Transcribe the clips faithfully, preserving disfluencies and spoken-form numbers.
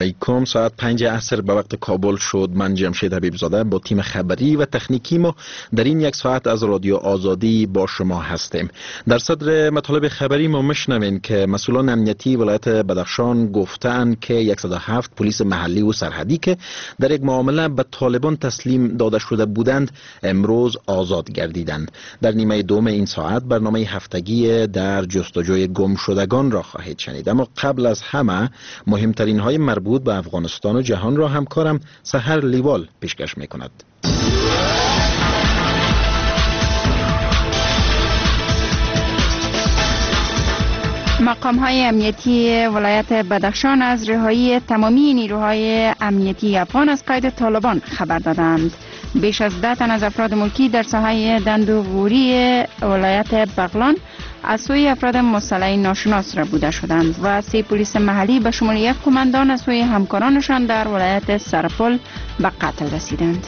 علیکم. ساعت پنج عصر به وقت کابل شد. من جمشید حبیبزاده با تیم خبری و تکنیکی ما در این یک ساعت از رادیو آزادی با شما هستیم. در صدر مطالب خبری ما میشنوین که مسئولان امنیتی ولایت بدخشان گفتند که صد و هفت پلیس محلی و سرحدی که در یک معامله به طالبان تسلیم داده شده بودند امروز آزاد گردیدند. در نیمه دوم این ساعت برنامه هفتگی در جستجوی گم شدگان را خواهید شنید، اما قبل از همه مهمترین های مربوط به افغانستان و جهان را همکارم سحر لیوال پیشکش میکند. مقام های امنیتی ولایت بدخشان از رهایی تمامی نیروهای امنیتی افغان از قید طالبان خبر دادند. بیش از ده تن از افراد ملکی در ساحه دندوغوری ولایت بغلان از سوی افراد مسلح ناشناس را بوده شدند و سه پلیس محلی به شمول یک قماندان از سوی همکارانشان در ولایت سرپل به قتل رسیدند.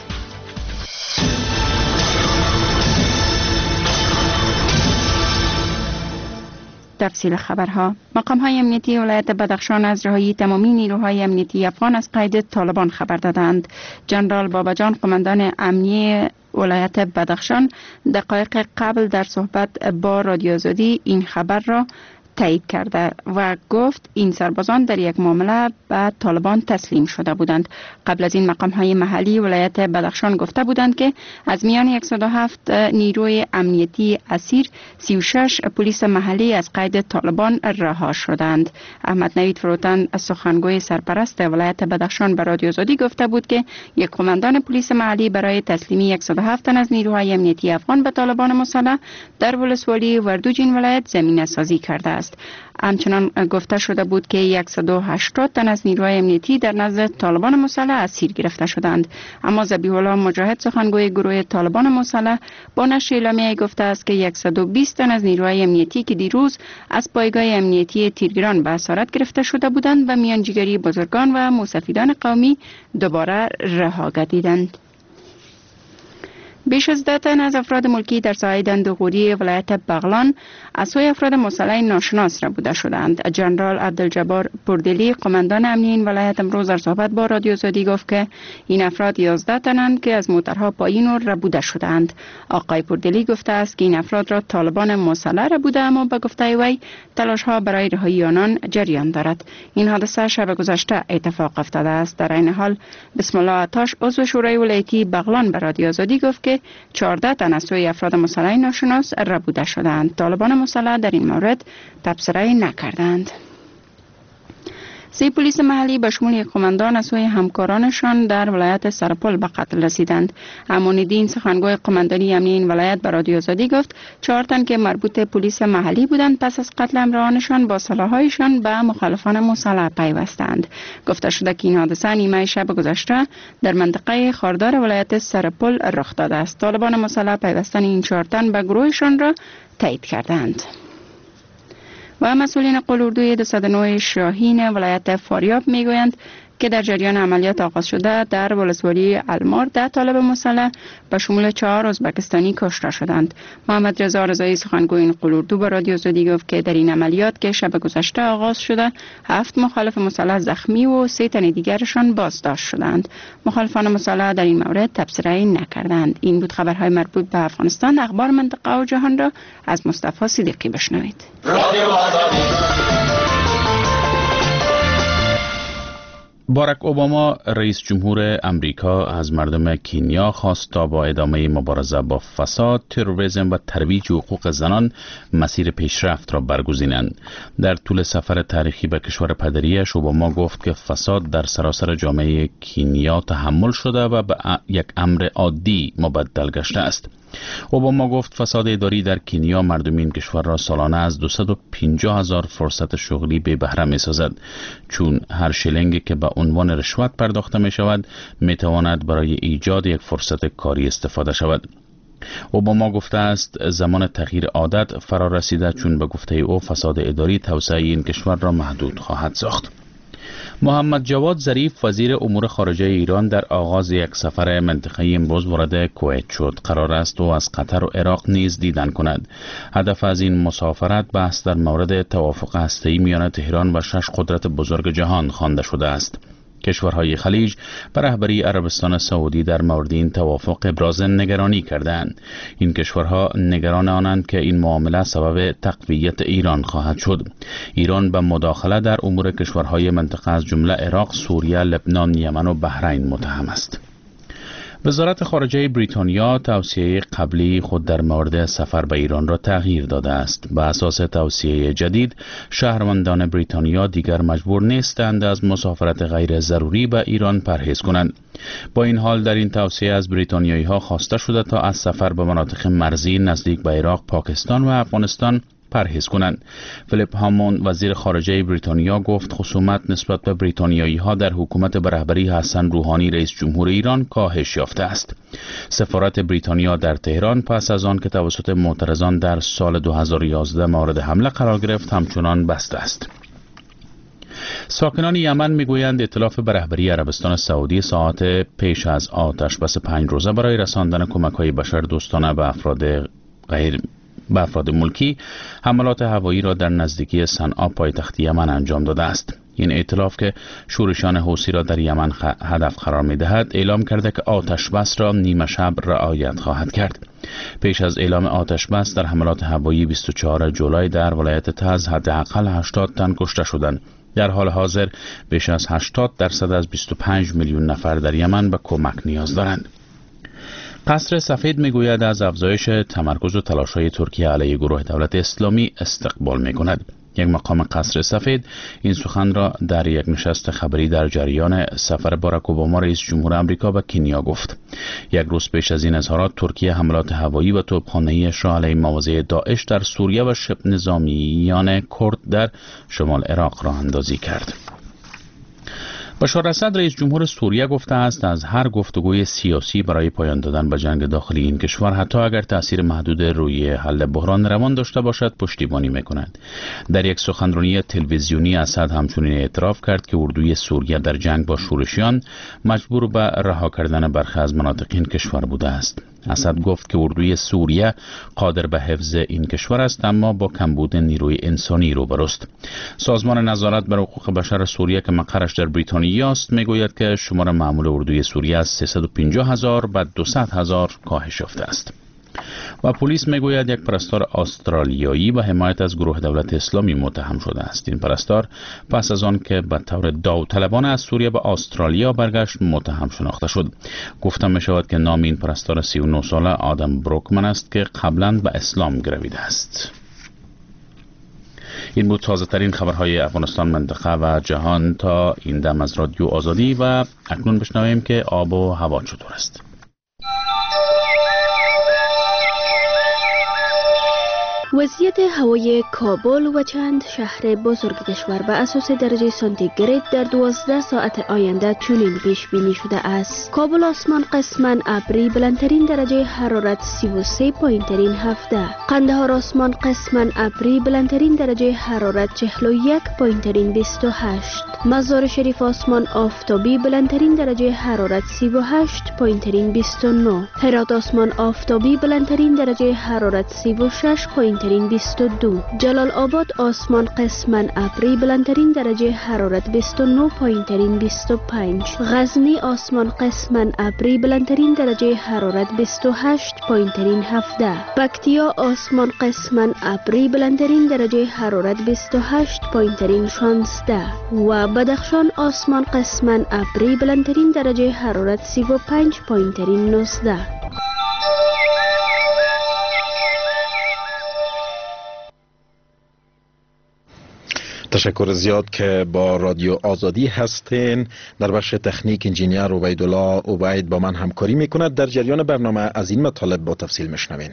تفصیل خبرها. مقام های امنیتی ولایت بدخشان از رهایی تمامی نیروهای امنیتی افغان از قید طالبان خبر دادند. جنرال باباجان قماندان امنیتی ولایت بدخشان دقایق قبل در صحبت با رادیو آزادی این خبر را تایید کرده و گفت این سربازان در یک معامله به طالبان تسلیم شده بودند. قبل از این مقام های محلی ولایت بدخشان گفته بودند که از میان صد و هفت نیروی امنیتی اسیر سی و شش پلیس محلی از قید طالبان رها شدند. احمد نوید فروتن از سخنگوی سرپرست ولایت بدخشان به رادیو آزادی گفته بود که یک قماندان پلیس محلی برای تسلیمی صد و هفت تن از نیروهای امنیتی افغان به طالبان مسلح در ولسوالی وردوج این ولایت زمینه سازی کرده است. همچنان گفته شده بود که صد و هشتاد تن از نیروهای امنیتی در نزد طالبان مسلح اسیر گرفته شدند. اما ذبیح الله مجاهد سخنگوی گروه طالبان مسلح با نشر اعلامیه گفته است که صد و بیست تن از نیروهای امنیتی که دیروز از پایگاه امنیتی تیرگران به اسارت گرفته شده بودند و میانجیگری بزرگان و موسفیدان قومی دوباره رها گردیدند. بیش از ده تن از افراد ملکی در ساحه دندوغوری ولایت بغلان از سوی افراد مسلح ناشناس را بوده شدند. جنرال عبدالجبار پردلی قماندان امنیتی این ولایت امروز در صحبت با رادیو آزادی گفت که این افراد یازده تنند که از موترها پایین و ربوده شدند. آقای پردلی گفته است که این افراد را طالبان مسلح ربوده، اما به گفته وی تلاش ها برای رهایی آنان جریان دارد. این حادثه شب گذشته اتفاق افتاده است. در این حال بسم الله عطاش عضو شورای ولایتی بغلان به رادیو آزادی گفت که چهارده تن از سوی افراد مسلح ناشناس ربوده شدند. طالبان مسلح در این مورد تبصره نکردند. سه پلیس محلی به شمول یک قماندان از سوی همکارانشان در ولایت سرپل به قتل رسیدند. امان‌الدین سخنگوی قماندانی امنیتی این ولایت به رادیو آزادی گفت چهار تن که مربوط پلیس محلی بودند پس از قتل همراهانشان با سلاح‌هایشان به مخالفان مسلح پیوستند. گفته شده که این حادثه نیمه شب گذشته در منطقه خاردار ولایت سرپل رخ داده است. طالبان مسلح پیوستن این چهار تن به گروهشان را تایید کردند. و مسئولین قلوردوی دویست و نه شاهین ولایت فاریاب میگویند که در جریان عملیات آغاز شده در ولسوالی المار ده طالب مسلح به شمول چهار ازبکستانی کشته شدند. محمد رضا رضایی سخنگوی این قلوردو به رادیو آزادی گفت که در این عملیات که شب گذشته آغاز شده هفت مخالف مسلح زخمی و سه تن دیگرشان بازداشت شدند. مخالفان مسلح در این مورد تبصره نکردند. این بود خبرهای مربوط به افغانستان. اخبار منطقه و جهان را از مصطفی صدیقی بشنوید. باراک اوباما رئیس جمهور امریکا از مردم کنیا خواست تا با ادامه مبارزه با فساد، تروریسم و ترویج حقوق زنان مسیر پیشرفت را برگزینند. در طول سفر تاریخی به کشور پدریش اوباما گفت که فساد در سراسر جامعه کنیا تحمل شده و به یک امر عادی مبدل گشته است. اوباما گفت فساد اداری در کنیا مردم این کشور را سالانه از دویست و پنجاه هزار فرصت شغلی بی بهره می سازد، چون هر شلنگی که به عنوان رشوت پرداخته می شود می تواند برای ایجاد یک فرصت کاری استفاده شود. اوباما گفته است زمان تغییر عادت فرا رسیده، چون به گفته او فساد اداری توسعه این کشور را محدود خواهد ساخت. محمد جواد ظریف وزیر امور خارجه ایران در آغاز یک سفر منطقه‌ای امروز وارد کویت شد. قرار است او از قطر و عراق نیز دیدن کند. هدف از این مسافرت بحث در مورد توافق هسته‌ای میان تهران و شش قدرت بزرگ جهان خوانده شده است. کشورهای خلیج به رهبری عربستان سعودی در مورد این توافق ابراز نگرانی کردند. این کشورها نگران آنند که این معامله سبب تقویت ایران خواهد شد. ایران به مداخله در امور کشورهای منطقه از جمله عراق، سوریه، لبنان، یمن و بحرین متهم است. وزارت خارجه بریتانیا توصیه قبلی خود در مورد سفر به ایران را تغییر داده است. به اساس توصیه جدید، شهروندان بریتانیا دیگر مجبور نیستند از مسافرت غیر ضروری به ایران پرهیز کنند. با این حال در این توصیه از بریتانیایی ها خواسته شده تا از سفر به مناطق مرزی نزدیک به عراق، پاکستان و افغانستان پرهیز کنند. فیلیپ هاموند وزیر خارجه بریتانیا گفت خصومت نسبت به بریتانیایی ها در حکومت به رهبری حسن روحانی رئیس جمهور ایران کاهش یافته است. سفارت بریتانیا در تهران پس از آن که توسط معترضان در سال دو هزار و یازده مورد حمله قرار گرفت همچنان بسته است. ساکنان یمن میگویند ائتلاف به رهبری عربستان سعودی ساعات پیش از آتش بس پنج روزه برای رساندن کمک‌های بشردوستانه به افراد غیر به افراد ملکی حملات هوایی را در نزدیکی صنعا پایتخت یمن انجام داده است. این ائتلاف که شورشان حوثی را در یمن هدف قرار می‌دهد اعلام کرده که آتش بس را نیمه شب رعایت خواهد کرد. پیش از اعلام آتش بس در حملات هوایی بیست و چهارم جولای در ولایت تعز حداقل هشتاد تن کشته شدند. در حال حاضر بیش از هشتاد درصد از بیست و پنج میلیون نفر در یمن به کمک نیاز دارند. قصر سفید میگوید از افزایش تمرکز و تلاش‌های ترکیه علیه گروه دولت اسلامی استقبال میکند. یک مقام قصر سفید این سخن را در یک نشست خبری در جریان سفر باراک اوباما رئیس جمهور آمریکا به کنیا گفت. یک روز پیش از این اظهارات ترکیه حملات هوایی و توپخانه‌ایش را علیه مواضع داعش در سوریه و شبه نظامیان کرد در شمال عراق راه اندازی کرد. بشار اسد رئیس جمهور سوریه گفته است از هر گفتگوی سیاسی برای پایان دادن به جنگ داخلی این کشور حتی اگر تأثیر محدود روی حل بحران روان داشته باشد پشتیبانی می‌کند. در یک سخنرانی تلویزیونی اسد همچنین اعتراف کرد که اردوی سوریه در جنگ با شورشیان مجبور به رها کردن برخی از مناطق این کشور بوده است. اسد گفت که اردوی سوریه قادر به حفظ این کشور است اما با کمبود نیروی انسانی روبروست. سازمان نظارت بر حقوق بشر سوریه که مقرش در بریتانیا است میگوید که شمار معمول اردوی سوریه از سیصد و پنجاه هزار به دویست هزار کاهش یافته است. و پلیس میگوید یک پرستار استرالیایی به حمایت از گروه دولت اسلامی متهم شده است. این پرستار پس از آن که به طور داوطلبانه از سوریه به استرالیا برگشت متهم شناخته شد. گفته می شود که نام این پرستار سی و نه ساله آدم بروکمن است که قبلا به اسلام گرویده است. این بود تازه ترین خبرهای افغانستان، منطقه و جهان تا این دم از رادیو آزادی و اکنون بشنویم که آب و هوا چطور است. وضعیت هوای کابل و چند شهر بزرگ کشور به اساس درجه سانتیگراد در دوازده ساعت آینده چنین پیش بینی شده است. کابل آسمان قسماً ابری بلندترین درجه حرارت سی و سه پایینترین هفته. قندهار آسمان قسماً ابری بلندترین درجه حرارت چهل و یک پایینترین بیست و هشت. مزار شریف آسمان آفتابی بلندترین درجه حرارت سی و هشت پایینترین بیست و نه. هرات آسمان آفتابی بلندترین درجه حرارت سی و شش پایینترین بیست و دو. جلال آباد آسمان قسماً ابری بلندترین درجه حرارت بیست و نه پایینترین بیست و پنج. غزنی آسمان قسماً ابری بلندترین درجه حرارت بیست و هشت پایینترین هفده. پکتیا آسمان قسماً ابری بلندترین درجه حرارت بیست و هشت پایینترین شانزده. و بدخشان آسمان قسماً ابری بلندترین درجه حرارت سی و پنج پایینترین نوزده. تشکر زیاد که با رادیو آزادی هستین. در بخش تکنیک انجینیر عبیدالله عبید با من همکاری میکند. در جریان برنامه از این مطالب با تفصیل میشنوین.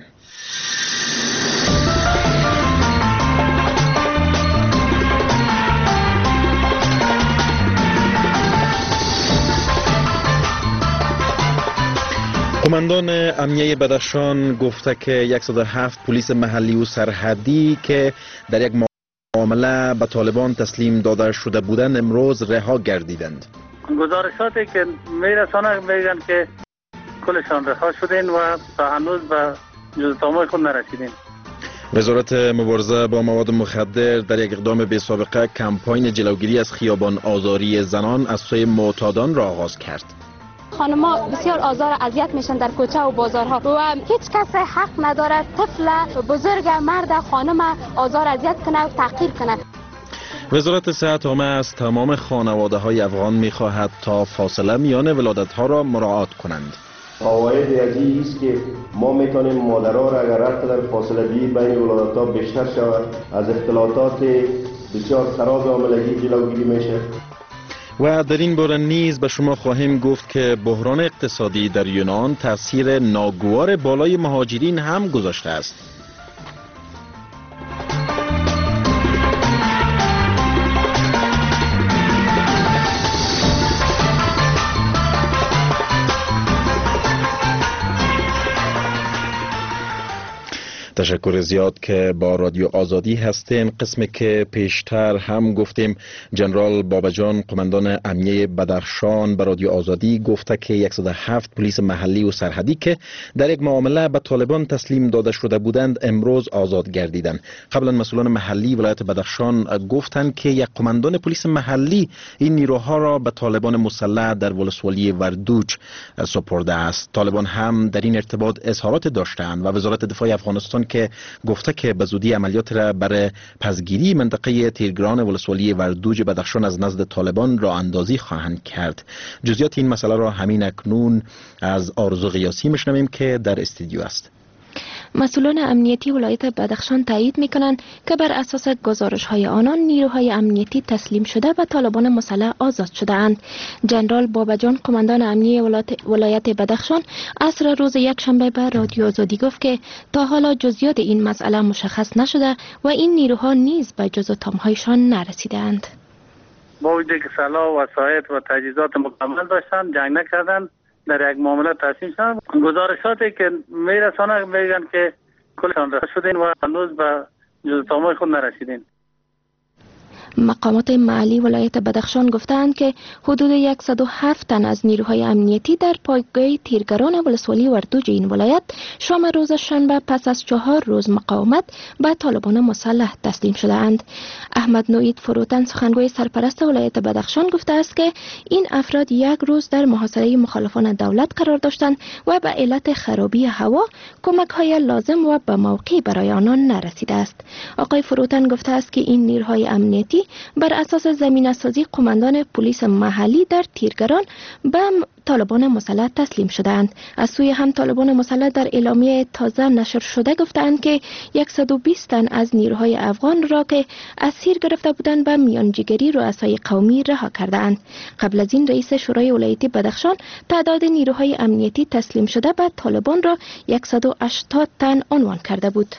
قماندان امنیه بدخشان گفته که صد و هفت پلیس محلی و سرحدی که در یک معامله به طالبان تسلیم داده شده بودند امروز رها گردیدند. گزارشاتی که میرسانه میگن که کلشان رها شدین و تا هنوز به جزء تامای خود نرسیدین. وزارت مبارزه با مواد مخدر در یک اقدام بی سابقه کمپاین جلوگیری از خیابان آزاری زنان از سوی معتادان را آغاز کرد. خانم‌ها بسیار آزار و اذیت میشن در کوچه و بازارها و هیچ کس حق نداره طفل، بزرگ، مرد، خانم آزار اذیت کنه و تحقیر کنه. وزارت صحت عامه از تمام خانواده های افغان می خواهد تا فاصله میان ولادت ها را مراعات کنند. فواید ازی است که ما میتونیم مادرها را اگر هر قدر فاصله گیری بین ولادت ها بیشتر شود از اختلاطات بسیار خراب حاملگی جلوگیری میشه. و در این باره نیز به شما خواهیم گفت که بحران اقتصادی در یونان تاثیر ناگوار بالای مهاجرین هم گذاشته است. تشکر زیاد که با رادیو آزادی هستین. قسمی که پیشتر هم گفتیم جنرال بابجان قماندان امنیه بدخشان به رادیو آزادی گفته که صد و هفت پلیس محلی و سرحدی که در یک معامله به طالبان تسلیم داده شده بودند امروز آزاد گردیدند. قبلا مسئولان محلی ولایت بدخشان گفتند که یک قماندان پلیس محلی این نیروها را به طالبان مسلح در ولسوالی وردوج سپرده است. طالبان هم در این ارتباط اظهارات داشتند و وزارت دفاع افغانستان که گفته که به زودی عملیات را برای پسگیری منطقه تیرگران ولسوالی وردوج بدخشان از نزد طالبان راه اندازی خواهند کرد. جزئیات این مسئله را همین اکنون از آرزو غیاسی میشنویم که در استودیو است. مسئولان امنیتی ولایت بدخشان تایید میکنند که بر اساس گزارش های آنان نیروهای امنیتی تسلیم شده و طالبان مسلح آزاد شده اند. جنرال بابجان قماندان امنیه ولایت بدخشان عصر روز یکشنبه به رادیو آزادی گفت که تا حالا جزئیات این مسئله مشخص نشده و این نیروها نیز به جز و تامهایشان نرسیده اند. با وجودی که سلاح و وسایل و تجهیزات مکمل داشتن جنگ نکردند در یک معامله تسلیم شدن. گزارشاتی که میرسانه میگن که کلشان رسید شدین و هنوز به جز تامای خود نرسیدین. مقامات محلی ولایت بدخشان گفتند که حدود صد و هفت تن از نیروهای امنیتی در پایگاه تیرگران ولسوالی وردوج این ولایت شام روز شنبه پس از چهار روز مقاومت به طالبان مسلح تسلیم شده اند. احمد نوید فروتن سخنگوی سرپرست ولایت بدخشان گفته است که این افراد یک روز در محاصره مخالفان دولت قرار داشتند و به علت خرابی هوا کمک های لازم و به موقع برای آنان نرسیده است. آقای فروتن گفته است که این نیروهای امنیتی بر اساس زمینه‌سازی قماندان پلیس محلی در تیرگران به طالبان مسلح تسلیم شدند. از سوی هم طالبان مسلح در اعلامیه تازه نشر شده گفتند که صد و بیست تن از نیروهای افغان را که اسیر گرفته بودند به میانجیگری رؤسای قومی رها کردند. قبل از این رئیس شورای ولایتی بدخشان تعداد نیروهای امنیتی تسلیم شده به طالبان را صد و هشتاد تن عنوان کرده بود.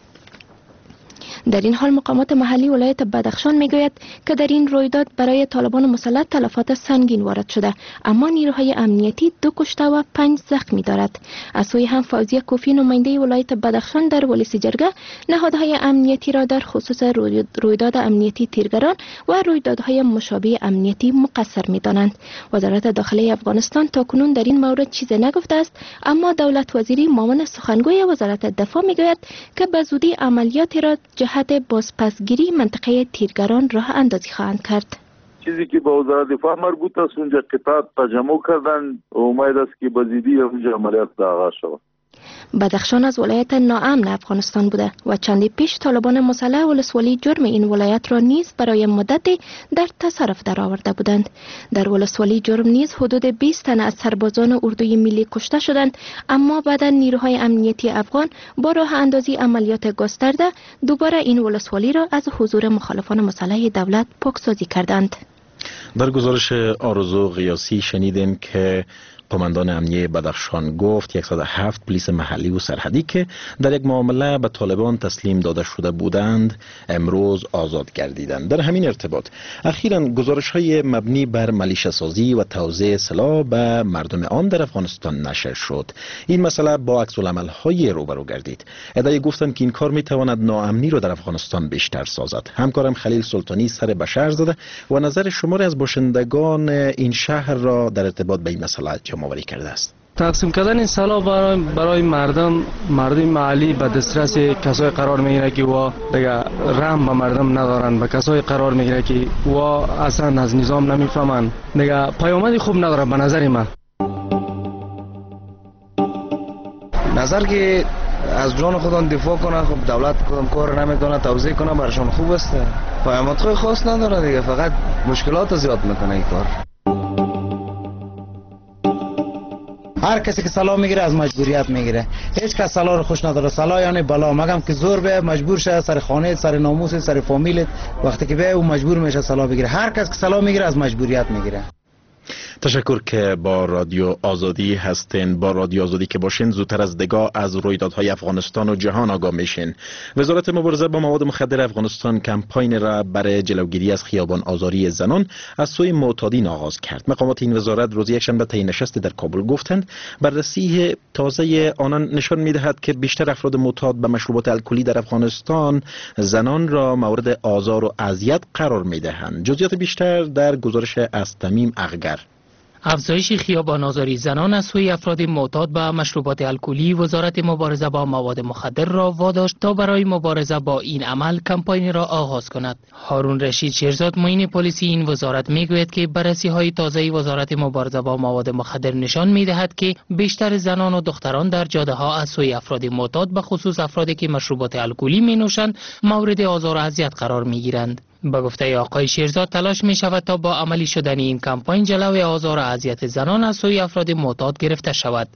در این حال مقامات محلی ولایت بدخشان میگوید که در این رویداد برای طالبان مسلح تلفات سنگین وارد شده، اما نیروهای امنیتی دو کشته و پنج زخمی دارد. از سوی هم فوزیه کوفی نماینده ولایت بدخشان در ولسی جرگه نهادهای امنیتی را در خصوص رویداد امنیتی تیرگران و رویدادهای مشابه امنیتی مقصر میدانند. وزارت داخلی افغانستان تاکنون در این مورد چیزی نگفته است، اما دولت وزیری معاون سخنگوی وزارت دفاع میگوید که به زودی عملیاتی را جهت بازپسگیری منطقه تیرگران راه اندازی خواهند کرد. چیزی که با وزارت دفاع مربوط است اونجا قطعات تجمع کردن و امید است که به زودی اونجا عملیات آغاز شود. بدخشان از ولایت ناامن افغانستان بوده و چندی پیش طالبان مسلح ولسوالی جرم این ولایت را نیز برای مدتی در تصرف درآورده بودند. در ولسوالی جرم نیز حدود بیست تن از سربازان اردوی ملی کشته شدند، اما بعدا نیروهای امنیتی افغان با راه اندازی عملیات گسترده دوباره این ولسوالی را از حضور مخالفان مسلح دولت پاکسازی کردند. در گزارش آرزو غیاسی شنیدیم که قماندان امنیه بدخشان گفت صد و هفت پلیس محلی و سرحدی که در یک معامله به طالبان تسلیم داده شده بودند امروز آزاد گردیدند. در همین ارتباط اخیراً گزارش‌های مبنی بر ملیشه سازی و توزیع سلاح به مردم عام در افغانستان نشر شد. این مسئله با عکس‌العمل‌های روبرو گردید. ادعای گفتند که این کار می‌تواند ناامنی را در افغانستان بیشتر سازد. همکارم خلیل سلطانی سر به شهر زده و نظر شماری از باشندگان این شهر را در ارتباط به این مسئله جمع آوری کرده است. تقسیم کردن این سلاح برای برای مردم مردم محلی به دسترس کسای قرار میگیره که وا دیگه رحم به مردم ندارن، به کسای قرار میگیره که وا اصلا از نظام نمیفهمن، دیگه پیامدی خوب نداره به نظر من. نظر که از جان خودان دفاع کنه، خب دولت کدام کار نمیکنه توضیح کنه برشان خوب است، پیامدهای خاص نداره دیگه، فقط مشکلات زیاد میکنه این کار. هر کسی که سلاح میگیره از مجبوریت میگیره، هیچ کس سلاح رو خوش نداره. سلاح یعنی بلا، مگم که زور به مجبور شه سر خانه، سر ناموس، سر فامیل، وقتی که به او مجبور میشه سلاح بگیره. هر کس که سلاح میگیره از مجبوریت میگیره. تشکر که با رادیو آزادی هستین. با رادیو آزادی که باشین زودتر از دگاه از رویدادهای افغانستان و جهان آگاه میشین. وزارت مبارزه با مواد مخدر افغانستان کمپاین را برای جلوگیری از خیابان آزاری زنان از سوی معتادین آغاز کرد. مقامات این وزارت روز یکشنبه طی نشست در کابل گفتند بررسی تازه آنان نشان میدهد که بیشتر افراد معتاد به مشروبات الکلی در افغانستان زنان را مورد آزار و اذیت قرار میدهند. جزئیات بیشتر در گزارش از تمیم اغگر. افزایش خیابان آزاری زنان از سوی افراد معتاد به مشروبات الکلی وزارت مبارزه با مواد مخدر را واداشت تا برای مبارزه با این عمل کمپاین را آغاز کند. هارون رشید شیرزاد معین پلیسی این وزارت میگوید که بررسی های تازه وزارت مبارزه با مواد مخدر نشان میدهد که بیشتر زنان و دختران در جاده ها از سوی افراد معتاد به خصوص افرادی که مشروبات الکلی می نوشند مورد آزار و اذیت قرار می گیرند. به گفته آقای شیرزاد تلاش می شود تا با عملی شدن این کمپاین جلوی آزار و اذیت زنان از سوی افراد معتاد گرفته شود.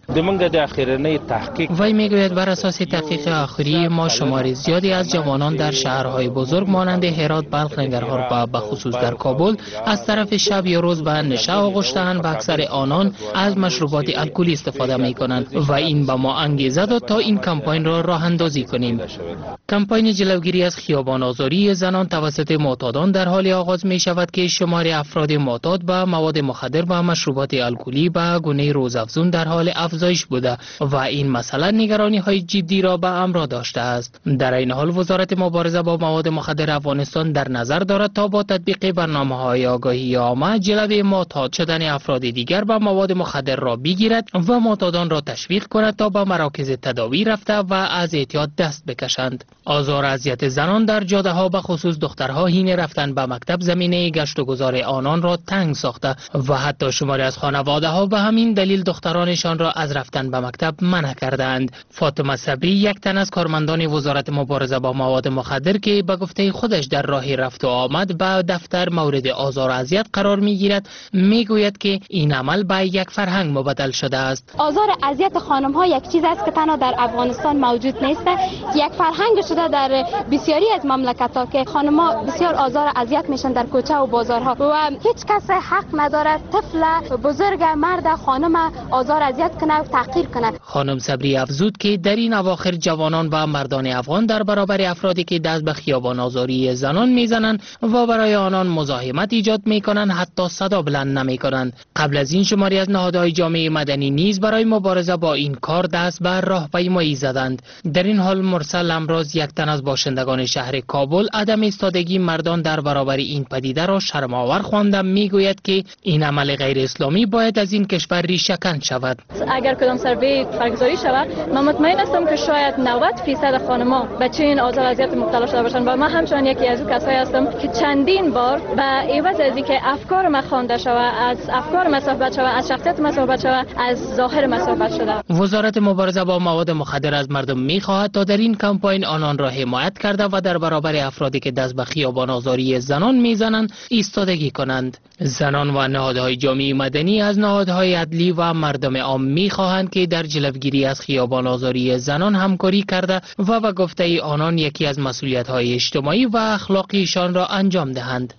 وی میگوید بر اساس تحقیق آخری ما شمار زیادی از جوانان در شهرهای بزرگ مانند هرات، بلخ، ننگرهار و به خصوص در کابل از طرف شب یا روز به نشه آغشته‌اند و اکثر آنان از مشروبات الکلی استفاده می کنند و این به ما انگیزه داد تا این کمپاین را راه اندازی کنیم. کمپاین جلوگیری از خیابان آزاری زنان توسط معتادان در حال آغاز می شود که شمار افراد معتاد به مواد مخدر و مشروبات الکلی به گونه روزافزون در حال افزایش بوده و این مسئله نگرانی های جدی را به همراه داشته است. در این حال وزارت مبارزه با مواد مخدر افغانستان در نظر دارد تا با تطبیق برنامه های آگاهی عامه جلوی معتاد شدن افراد دیگر به مواد مخدر را بگیرد و معتادان را تشویق کند تا به مراکز تداوی رفته و از اعتیاد دست بکشند. آزار و اذیت زنان در جاده ها به خصوص دخترها حین رفتن به مکتب زمینه گشت و گذار آنان را تنگ ساخته و حتی شماری از خانواده ها به همین دلیل دخترانشان را از رفتن به مکتب منع کردند. فاطمه صبری یک تن از کارمندان وزارت مبارزه با مواد مخدر که به گفته خودش در راه رفت و آمد به دفتر مورد آزار و اذیت قرار می گیرد میگوید که این عمل به یک فرهنگ مبدل شده است. آزار و اذیت خانم ها یک چیز است که تنها در افغانستان موجود نیست، یک فرهنگ شده در بسیاری از مملکت ها که خانم ها بسیار آزار و اذیت میشن در کوچه و بازارها و هیچ کس حق نداره طفل، بزرگ، مرد، خانم آزار و اذیت کنه و تحقیر کنه. خانم صبری افزود که در این اواخر جوانان و مردان افغان در برابر افرادی که دست به خیابان آزاری زنان میزنند و برای آنان مزاحمت ایجاد میکنند حتی صدا بلند نمیکنند. قبل از این شماری از نهادهای جامعه مدنی نیز برای مبارزه با این کار دست به راهپیمایی زدند. در این حال مرسل امروز یک تن از باشندگان شهر کابل عدم ایستادگی مردان در برابر این پدیده را شرم‌آور خوانده میگوید که این عمل غیر اسلامی باید از این کشور ریشه کند شود. اگر کدام سروی برگزاری شود من مطمئن هستم که شاید نود درصد خانم‌ها به چنین آزار و اذیت مبتلا شده باشند و من همچنان یکی از اون کسایی هستم که چندین بار به عوض از اینکه افکار ما خوانده شود، از افکار ما صحبت شود، از شخصیت ما صحبت شود، از ظاهر ما صحبت شده. وزارت مبارزه با مواد مخدر از مردم می‌خواهد تا در این کمپاین آنان را حمایت کرده و در برابر افرادی که دست به خیابان آزاری زنان میزنند ایستادگی کنند. زنان و نهادهای جامعه مدنی از نهادهای عدلی و مردم عام می‌خواهند که در جلوگیری از خیابان آزاری زنان همکاری کرده و به گفته آنان یکی از مسئولیت‌های اجتماعی و اخلاقیشان را انجام دهند.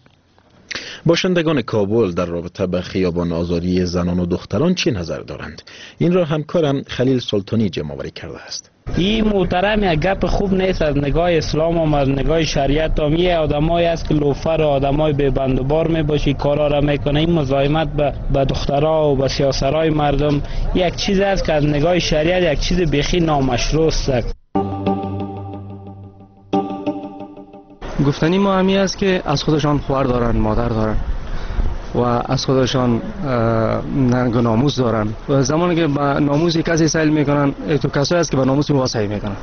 باشندگان کابل در رابطه به خیابان آزاری زنان و دختران چه نظر دارند؟ این را همکارم خلیل سلطانی جمع‌آوری کرده است. این محترم یک گپ خوب نیست از نگاه اسلام و از نگاه شریعت. هم یه آدمایی است که لوفر و آدمای به بند و بار میباشی کارا را میکنه. این مزاحمت به به دخترها و به سیاسرای مردم یک چیز است که از نگاه شریعت یک چیز بیخی نامشروع است. گفتنی ما همی است که از خودشان خواهر دارن، مادر دارن. و از خودشان ننگ و ناموس دارن و زمانی که با ناموس کسی سیل میکنن تو کسایی است که با ناموس واسطه میکنن.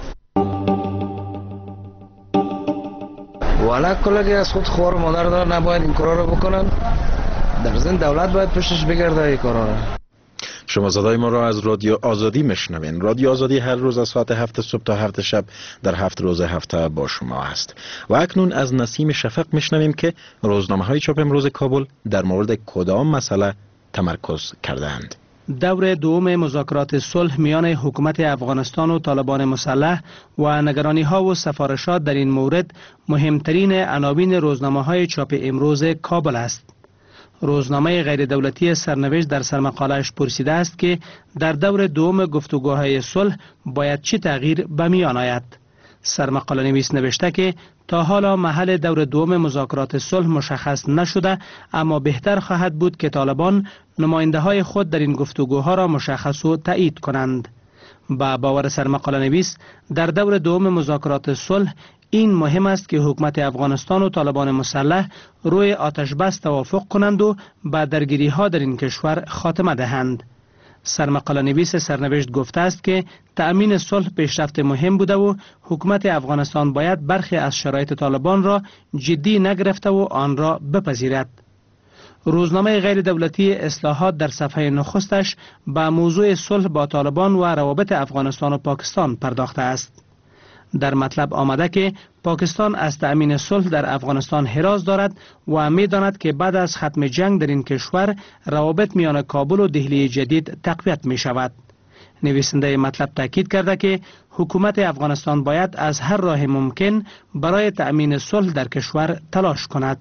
والا کلگی از خود خوار مادر دار نباید این کارا رو بکنن. در ضمن دولت باید پشتش بگرده این کارا رو. شما صدای ما را از رادیو آزادی میشنوین. رادیو آزادی هر روز از ساعت هفت صبح تا هفت شب در هفت روز هفته با شما است. و اکنون از نسیم شفق میشنویم که روزنامه های چاپ امروز کابل در مورد کدام مسئله تمرکز کردند. دور دوم مذاکرات صلح میان حکومت افغانستان و طالبان مسلح و نگرانی ها و سفارشات در این مورد مهمترین عناوین روزنامه های چاپ امروز کابل است. روزنامه غیر دولتی سرنوشت در سرمقاله‌اش پرسیده است که در دور دوم گفتگوهای صلح باید چه تغییر به میان آید. سرمقاله نویس نوشته که تا حالا محل دور دوم مذاکرات صلح مشخص نشده، اما بهتر خواهد بود که طالبان نماینده های خود در این گفتگوها را مشخص و تایید کنند. با باور سرمقاله نویس در دور دوم مذاکرات صلح این مهم است که حکومت افغانستان و طالبان مسلح روی آتش بس توافق کنند و به درگیری ها در این کشور خاتمه دهند. سرمقاله نویس سرنوشت گفته است که تأمین صلح پیشرفت مهم بوده و حکومت افغانستان باید برخی از شرایط طالبان را جدی نگرفته و آن را بپذیرد. روزنامه غیر دولتی اصلاحات در صفحه نخستش به موضوع صلح با طالبان و روابط افغانستان و پاکستان پرداخته است. در مطلب آمده که پاکستان از تأمین صلح در افغانستان حراس دارد و می داند که بعد از ختم جنگ در این کشور روابط میان کابل و دهلی جدید تقویت می شود. نویسنده مطلب تاکید کرده که حکومت افغانستان باید از هر راه ممکن برای تأمین صلح در کشور تلاش کند.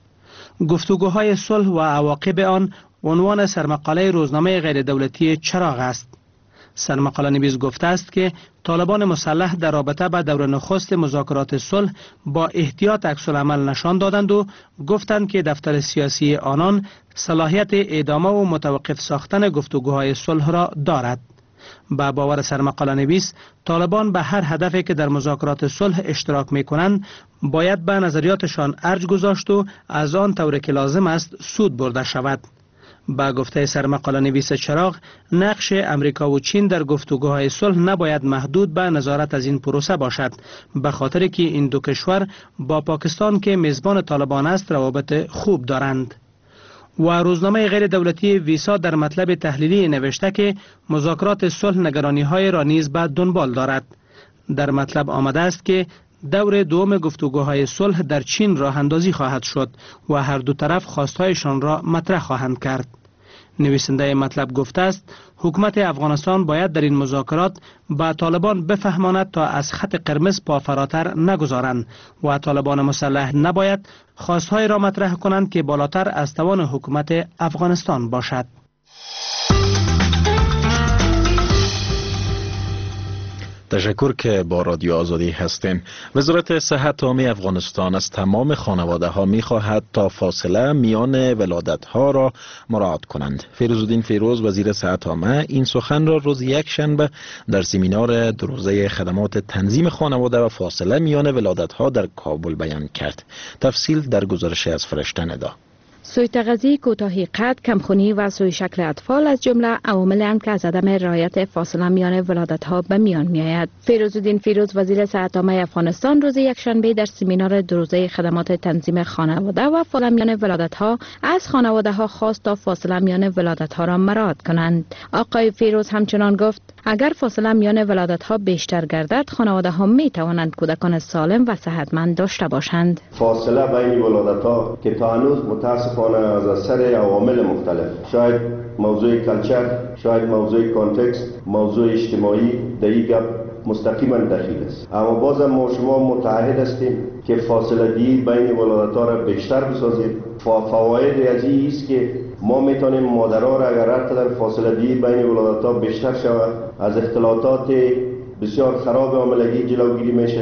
گفتگوهای صلح و عواقب آن عنوان سرمقاله روزنامه غیر دولتی چراغ است. سرمقاله نویس گفته است که طالبان مسلح در رابطه با دور نخست مذاکرات صلح با احتیاط عکس‌العمل نشان دادند و گفتند که دفتر سیاسی آنان صلاحیت ادامه و متوقف ساختن گفتگوهای صلح را دارد. با باور سرمقاله نویس طالبان به هر هدفی که در مذاکرات صلح اشتراک می کنند باید به نظریاتشان ارج گذاشت و از آن طور که لازم است سود برده شود. با گفته سرمقاله نویس چراغ، نقش امریکا و چین در گفتگوهای صلح نباید محدود به نظارت از این پروسه باشد، به خاطر که این دو کشور با پاکستان که میزبان طالبان است روابط خوب دارند. و روزنامه غیر دولتی ویسا در مطلب تحلیلی نوشته که مذاکرات صلح نگرانی های را نیز به دنبال دارد. در مطلب آمده است که دور دوم گفتگوهای صلح در چین راه اندازی خواهد شد و هر دو طرف خواستهایشان را مطرح خواهند کرد. نویسنده مطلب گفته است حکومت افغانستان باید در این مذاکرات با طالبان بفهماند تا از خط قرمز پا فراتر نگذارند و طالبان مسلح نباید خواستهای را مطرح کنند که بالاتر از توان حکومت افغانستان باشد. تشکر که با رادیو آزادی هستیم. وزارت صحت عامه افغانستان از تمام خانواده ها می خواهد تا فاصله میان ولادت ها را مراعات کنند. فیروزالدین فیروز وزیر صحت عامه این سخن را روز یک شنبه در سمینار دو روزه خدمات تنظیم خانواده و فاصله میان ولادت ها در کابل بیان کرد. تفصیل در گزارش از فرشته ندا. سوی تغذی، کوتاهی قد، کمخونی و سوی شکل اطفال از جمله عوامل اند که از عدم رعایت فاصله میان ولادت ها به میان می آید. فیروزالدین فیروز وزیر صحت عامه افغانستان روز یکشنبه در سمینار دو روزه خدمات تنظیم خانواده و فاصله میان ولادت ها از خانواده ها خواست تا فاصله میان ولادت ها را مراعات کنند. آقای فیروز همچنان گفت اگر فاصله میان ولادت ها بیشتر گردد، خانواده ها می توانند کودکان سالم و صحتمند داشته باشند. فاصله بین ولادت ها که تا هنوز متاسفانه از اثر عوامل مختلف، شاید موضوع کلچر، شاید موضوع کانتکست، موضوع اجتماعی در این گپ مستقیما دخیل است، اما بازم ما شما متعهد هستیم که فاصله گیری بین ولادت ها را بیشتر بسازیم. فواید از این است که ما میتونیم مادرها را اگر حتی در فاصله گیری بین ولادت ها بیشتر شود، از اختلاطات بسیار خراب حاملگی جلوگیری میشه.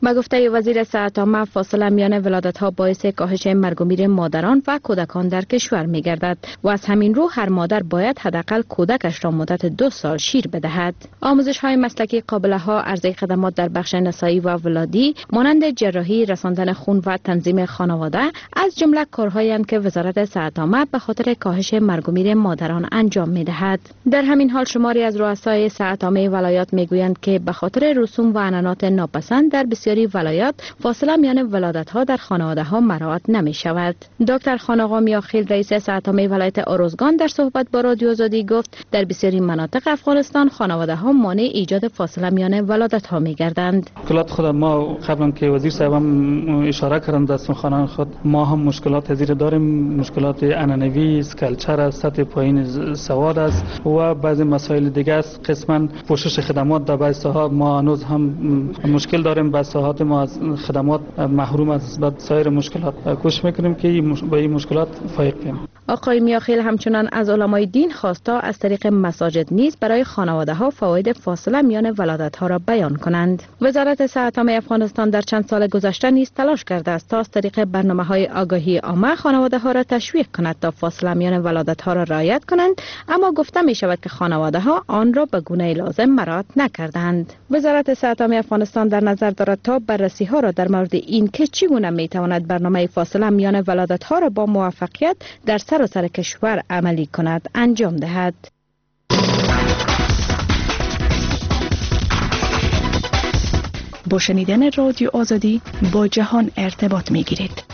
با گفته وزیر صحت عامه، فاصله میان ولادت‌ها باعث کاهش مرگ و میر مادران و کودکان در کشور می‌گردد و از همین رو هر مادر باید حداقل کودکش را مدت دو سال شیر بدهد. آموزش‌های مسلکی قابله‌ها عرضه خدمات در بخش نسایی و ولادی مانند جراحی، رساندن خون و تنظیم خانواده از جمله کارهایند که وزارت صحت عامه به خاطر کاهش مرگ و میر مادران انجام می‌دهد. در همین حال شماری از رؤسای صحت عامه ولایات می‌گویند که به خاطر رسوم و عنعنات ناپسند در بسیاری ولایات فاصله میان ولادت‌ها در خانواده‌ها مراعات نمی‌شود. دکتر خانقا میاخیل رئیس صحت عامه ولایت اروزگان در صحبت با رادیو آزادی گفت در بسیاری مناطق افغانستان خانواده‌ها مانع ایجاد فاصله میان ولادت‌ها می‌گردند. مشکلات خود ما قبلا که وزیر صاحب هم اشاره کردند در سخنان خود، ما هم مشکلات زیر داریم، مشکلات عنعنوی است، کلچر است، سطح پایین سواد است و بعضی مسائل دیگه است. قسما پوشش خدمات در بعضی ساحات ما هنوز هم مشکل داریم، بعضی ساحات ما از خدمات محروم از بعد سایر مشکلات. کوشش میکنیم که با این مشکلات فائق بشیم. آقای میاخیل همچنان از علمای دین خواستا از طریق مساجد نیز برای خانواده ها فواید فاصله میان ولادت ها را بیان کنند. وزارت صحت عامه افغانستان در چند سال گذشته نیز تلاش کرده است تا از طریق برنامه های آگاهی عامه خانواده ها را تشویق کند تا فاصله میان ولادت ها را رعایت کنند، اما گفته می شود که خانواده ها آن را به گونه لازم مراعات نکردند. وزارت صحت عامه افغانستان در نظر دارد تا بررسی ها را در مورد این که چگونه می تواند برنامه فاصله میان ولادت ها را با موفقیت در سراسر کشور عملی کند انجام دهد. با شنیدن رادیو آزادی با جهان ارتباط می گیرید.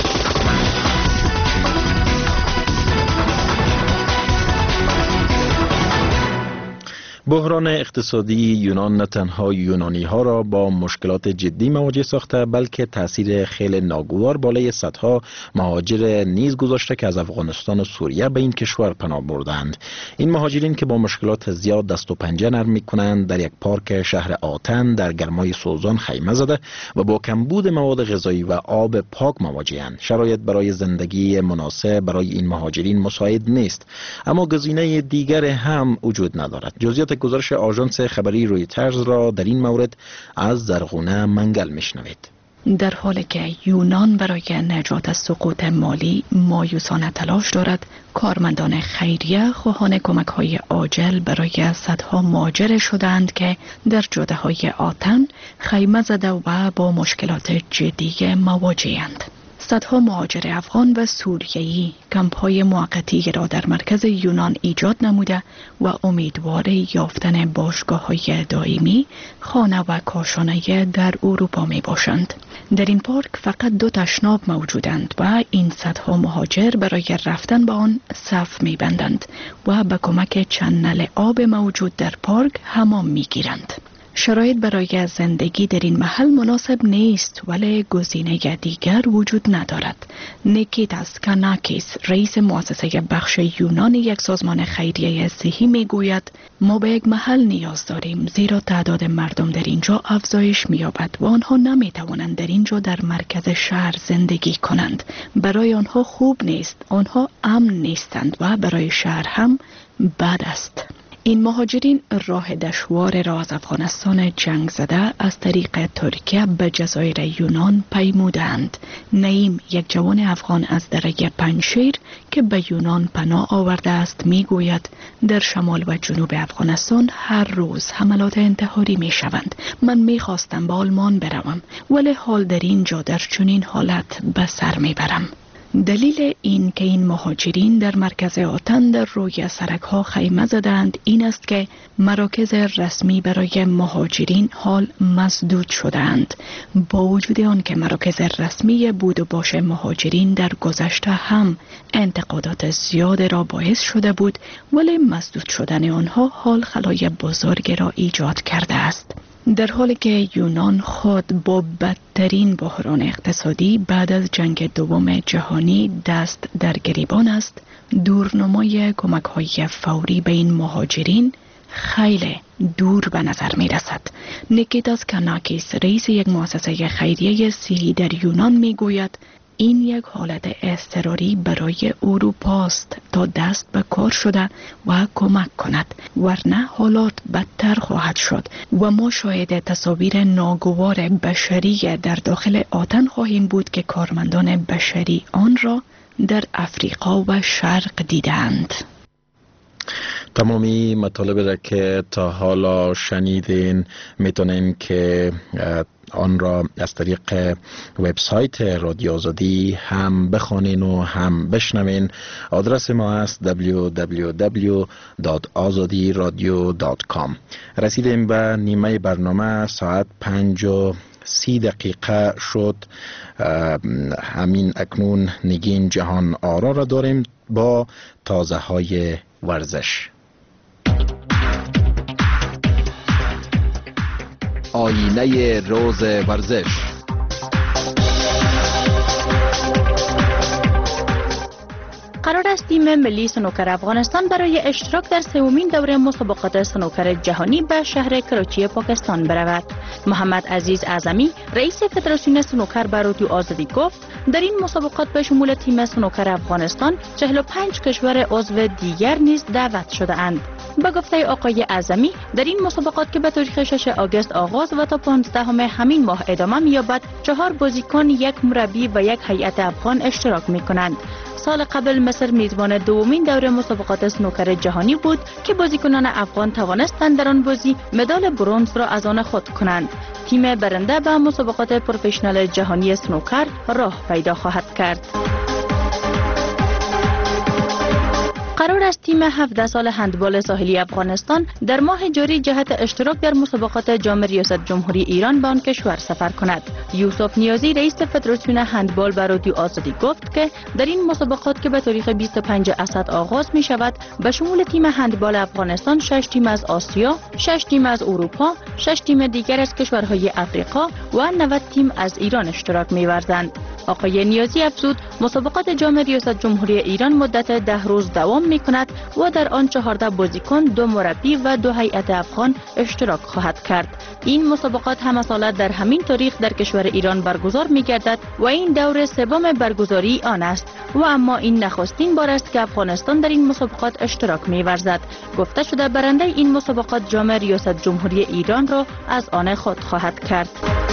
بحران اقتصادی یونان نه تنها یونانی ها را با مشکلات جدی مواجه ساخته، بلکه تاثیر خیلی ناگوار بالای صدها مهاجر نیز گذاشته که از افغانستان و سوریه به این کشور پناه بردند. این مهاجرین که با مشکلات زیاد دست و پنجه نرم می‌کنند در یک پارک شهر آتن در گرمای سوزان خیمه زده و با کمبود مواد غذایی و آب پاک مواجه‌اند. شرایط برای زندگی مناسب برای این مهاجرین مساعد نیست، اما گزینه دیگر هم وجود ندارد. جزئیات گزارش آژانس خبری رویترز را در این مورد از زرغونه منگل میشنوید. در حالی که یونان برای نجات از سقوط مالی مایوسانه تلاش دارد، کارمندان خیریه خواهان کمک های عاجل برای صدها مهاجر شدند که در جاده های آتن خیمه زده و با مشکلات جدی مواجه‌اند. صدها مهاجر افغان و سوریه‌ای کمپ‌های موقتی را در مرکز یونان ایجاد نموده و امیدوار یافتن باشگاه‌های دائمی، خانه و کاشانه در اروپا می باشند. در این پارک فقط دو تشناب موجودند و این صدها مهاجر برای رفتن به آن صف می بندند و به کمک چند نل آب موجود در پارک حمام می گیرند. شرایط برای زندگی در این محل مناسب نیست، ولی گزینه دیگر وجود ندارد. نیکیتاس کاناکیس رئیس مؤسسه بخش یونان یک سازمان خیریه صحی می گوید ما به یک محل نیاز داریم، زیرا تعداد مردم در اینجا افزایش می یابد و آنها نمی توانند در اینجا در مرکز شهر زندگی کنند. برای آنها خوب نیست، آنها امن نیستند و برای شهر هم بد است. این مهاجرین راه دشوار را از افغانستان جنگ زده از طریق ترکیه به جزایر یونان پیمودند. نعیم یک جوان افغان از دره پنجشیر که به یونان پناه آورده است می گوید در شمال و جنوب افغانستان هر روز حملات انتحاری می شوند. من می خواستم به آلمان بروم، ولی حال در اینجا در چنین حالت به سر می برم. دلیل این که این مهاجرین در مرکز آتن در روی سرک ها خیمه زدند این است که مراکز رسمی برای مهاجرین حال مسدود شدند. با وجود آن که مراکز رسمی بود و باش مهاجرین در گذشته هم انتقادات زیاد را باعث شده بود، ولی مسدود شدن آنها حال خلای بزرگ را ایجاد کرده است. در حالی که یونان خود با بدترین بحران اقتصادی بعد از جنگ دوم جهانی دست در گریبان است، دورنمای کمک‌های فوری به این مهاجرین خیلی دور به نظر می رسد. نیکیتاس کاناکیس رئیس یک مؤسسه خیریه صحی در یونان می گوید این یک حالت اضطراری برای اروپا است تا دست به کار شده و کمک کند، ورنه حالات بدتر خواهد شد و ما شاید تصاویر ناگوار بشری در داخل آتن خواهیم بود که کارمندان بشری آن را در افریقا و شرق دیدند. تمامی مطالب را که تا حالا شنیدین میتونین که آن را از طریق وبسایت رادیو آزادی هم بخوانین و هم بشنوین. آدرس ما است دبلیو دبلیو دبلیو دات آزادی رادیو دات کام. رسیدیم به نیمه برنامه. ساعت پنج و سی دقیقه شد. همین اکنون نگین جهان آرا را داریم با تازه های ورزش. آینه روز ورزش. قرار است تیم ملی سنوکر افغانستان برای اشتراک در سومین دوره مسابقات سنوکر جهانی به شهر کراچی پاکستان برود. محمد عزیز اعظمی رئیس فدراسیون سنوکر به رادیو آزادی گفت در این مسابقات به شمول تیم سنوکر افغانستان چهل و پنج کشور عضو دیگر نیز دعوت شده اند. با گفته آقای اعظمی در این مسابقات که به تاریخ شش آگوست آغاز و تا پانزدهم همین ماه ادامه می‌یابد، چهار بازیکن، یک مربی و یک هیئت افغان اشتراک می‌کنند. سال قبل مصر میزبان دومین دوره مسابقات سنوکر جهانی بود که بازیکنان افغان توانستند در آن بازی مدال برنز را از آن خود کنند. تیم برنده به مسابقات پروفشنال جهانی سنوکر راه پیدا خواهد کرد. قرار است تیم هفده سال هندبال ساحلی افغانستان در ماه جاری جهت اشتراک در مسابقات جام ریاست جمهوری ایران به آن کشور سفر کند. یوسف نیازی رئیس فدراسیون هندبال به رادیو آزادی گفت که در این مسابقات که به تاریخ بیست و پنج اسد آغاز می شود، به شمول تیم هندبال افغانستان شش تیم از آسیا، شش تیم از اروپا، شش تیم دیگر از کشورهای افریقا و نود تیم از ایران اشتراک می ورزند. آقای نیازی افزود مسابقات جام ریاست جمهوری ایران مدت ده روز دوام می کند و در آن چهارده بازیکن، دو مربی و دو هیئت افغان اشتراک خواهد کرد. این مسابقات همه ساله در همین تاریخ در کشور ایران برگزار می گردد و این دور سوم برگزاری آن است و اما این نخستین بار است که افغانستان در این مسابقات اشتراک می ورزد. گفته شده برنده این مسابقات جام ریاست جمهوری ایران را از آن خود خواهد کرد.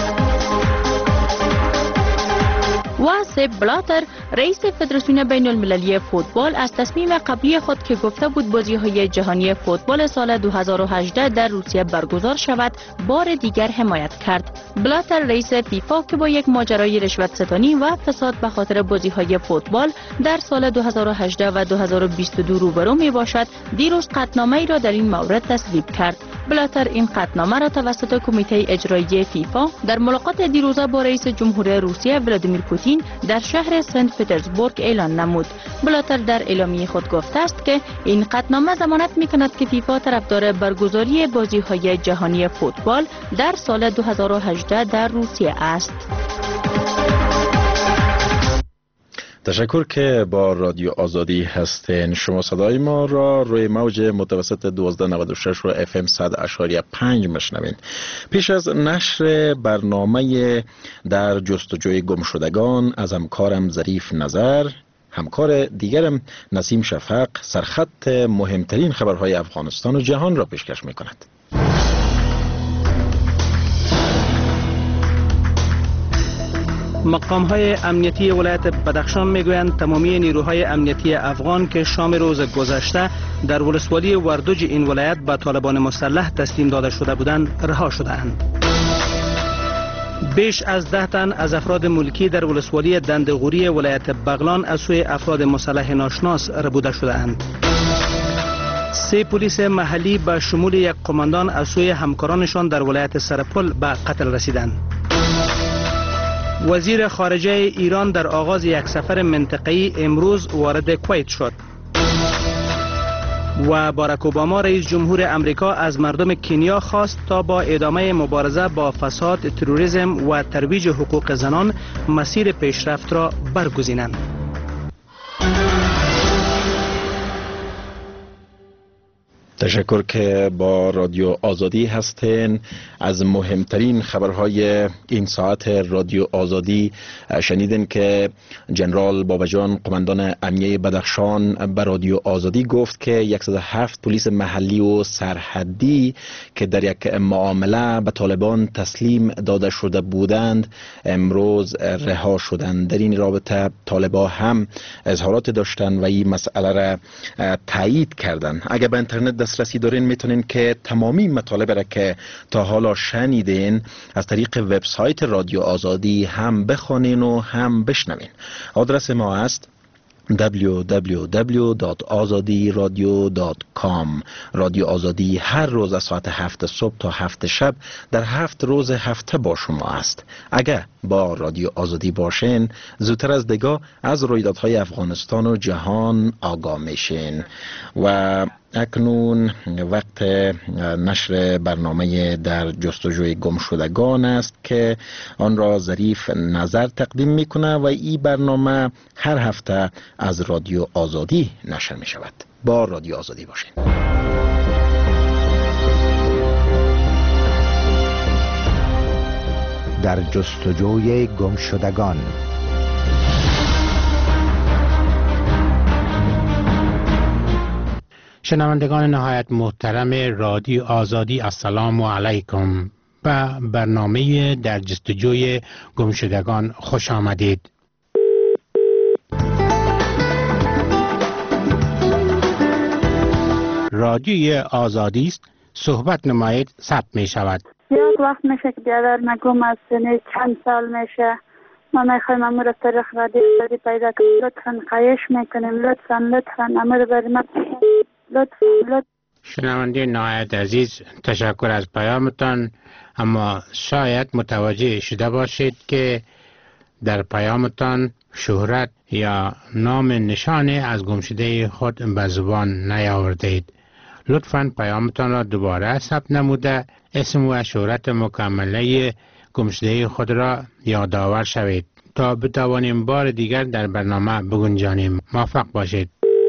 و سپ بلاتر رئیس فدراسیون بین المللی فوتبال از تصمیم قبلی خود که گفته بود بازی‌های جهانی فوتبال سال دو هزار و هجده در روسیه برگزار شود بار دیگر حمایت کرد. بلاتر رئیس فیفا که با یک ماجرای رشوت ستانی و فساد به خاطر بازی‌های فوتبال در سال دو هزار و هجده و دو هزار و بیست و دو روبرو می باشد، دیروز قطعنامه‌ای را در این مورد تصویب کرد. بلاتر این قطعنامه را توسط کمیته اجرایی فیفا در ملاقات دیروزه با رئیس جمهور روسیه ولادیمیر پوتین در شهر سنت پترزبورگ اعلان نمود. بلاتر در اعلامیه خود گفته است که این قطعنامه ضمانت می‌کند که فیفا طرفدار برگزاری بازی‌های جهانی فوتبال در سال دو هزار و هجده در روسیه است. تشکر که با رادیو آزادی هستین. شما صدای ما را روی موج متوسط دوازده نود و شش و اف ام صد اشاری پنج مشنوین. پیش از نشر برنامه در جستجوی گمشدگان از همکارم ظریف نظر، همکار دیگرم نسیم شفق سرخط مهمترین خبرهای افغانستان و جهان را پیشکش می کند. مقام‌های امنیتی ولایت بدخشان میگویند تمامی نیروهای امنیتی افغان که شام روز گذشته در ولسوالی وردوج این ولایت به طالبان مسلح تسلیم داده شده بودند رها شده‌اند. بیش از ده تن از افراد ملکی در ولسوالی دندغوری ولایت بغلان از سوی افراد مسلح ناشناس ربوده شده‌اند. سه پلیس محلی به شمول یک قماندان از سوی همکارانشان در ولایت سرپل به قتل رسیدند. وزیر خارجه ایران در آغاز یک سفر منطقه‌ای امروز وارد کویت شد. و باراک اوباما رئیس جمهور امریکا از مردم کنیا خواست تا با ادامه مبارزه با فساد، تروریسم و ترویج حقوق زنان مسیر پیشرفت را برگزینند. تشکر که با رادیو آزادی هستین. از مهمترین خبرهای این ساعت رادیو آزادی شنیدین که جنرال بابجان قماندان امنیه بدخشان به رادیو آزادی گفت که صد و هفت پلیس محلی و سرحدی که در یک معامله به طالبان تسلیم داده شده بودند امروز رها شدند. در این رابطه طالبان هم اظهارات داشتند و این مسئله را تایید کردند. اگر به اینترنت دسترسی دارین میتونین که تمامی مطالب را که تا حالا شنیدین از طریق وبسایت رادیو آزادی هم بخوانین و هم بشنوین. آدرس ما است دبلیو دبلیو دبلیو دات آزادی رادیو دات کام. رادیو آزادی هر روز از ساعت هفت صبح تا هفت شب در هفت روز هفته با شما است. اگر با رادیو آزادی باشین زودتر از دیگه از رویدادهای افغانستان و جهان آگاه میشین. و اکنون وقت نشر برنامه در جستجوی گمشدگان است که آن را ظریف نظر تقدیم میکنه و این برنامه هر هفته از رادیو آزادی نشر می شود. با رادیو آزادی باشین. در جستجوی گمشدگان. شنوندگان نهایت محترم رادیو آزادی، السلام علیکم. به برنامه در جستجوی گمشدگان خوش آمدید. رادیوی آزادی است، صحبت نمایید، ثبت می شود. یک وقت میشه که بیادر نگم از سنه چند سال میشه ما میخوایم امور طریق رادیو آزادی پیدا کنیم. لطفاً خواهش میکنیم لطفاً لطفاً امور بر ما لطفاً لطفاً. شنونده نهایت عزیز، تشکر از پیامتان، اما شاید متوجه شده باشید که در پیامتان شهرت یا نام نشانه از گمشده خود به زبان نیاوردید. لطفاً پیامتان را دوباره ثبت نموده اسم و شهرت مکمله گمشده خود را یادآور شوید تا بتوانیم بار دیگر در برنامه بگنجانیم. موفق باشید.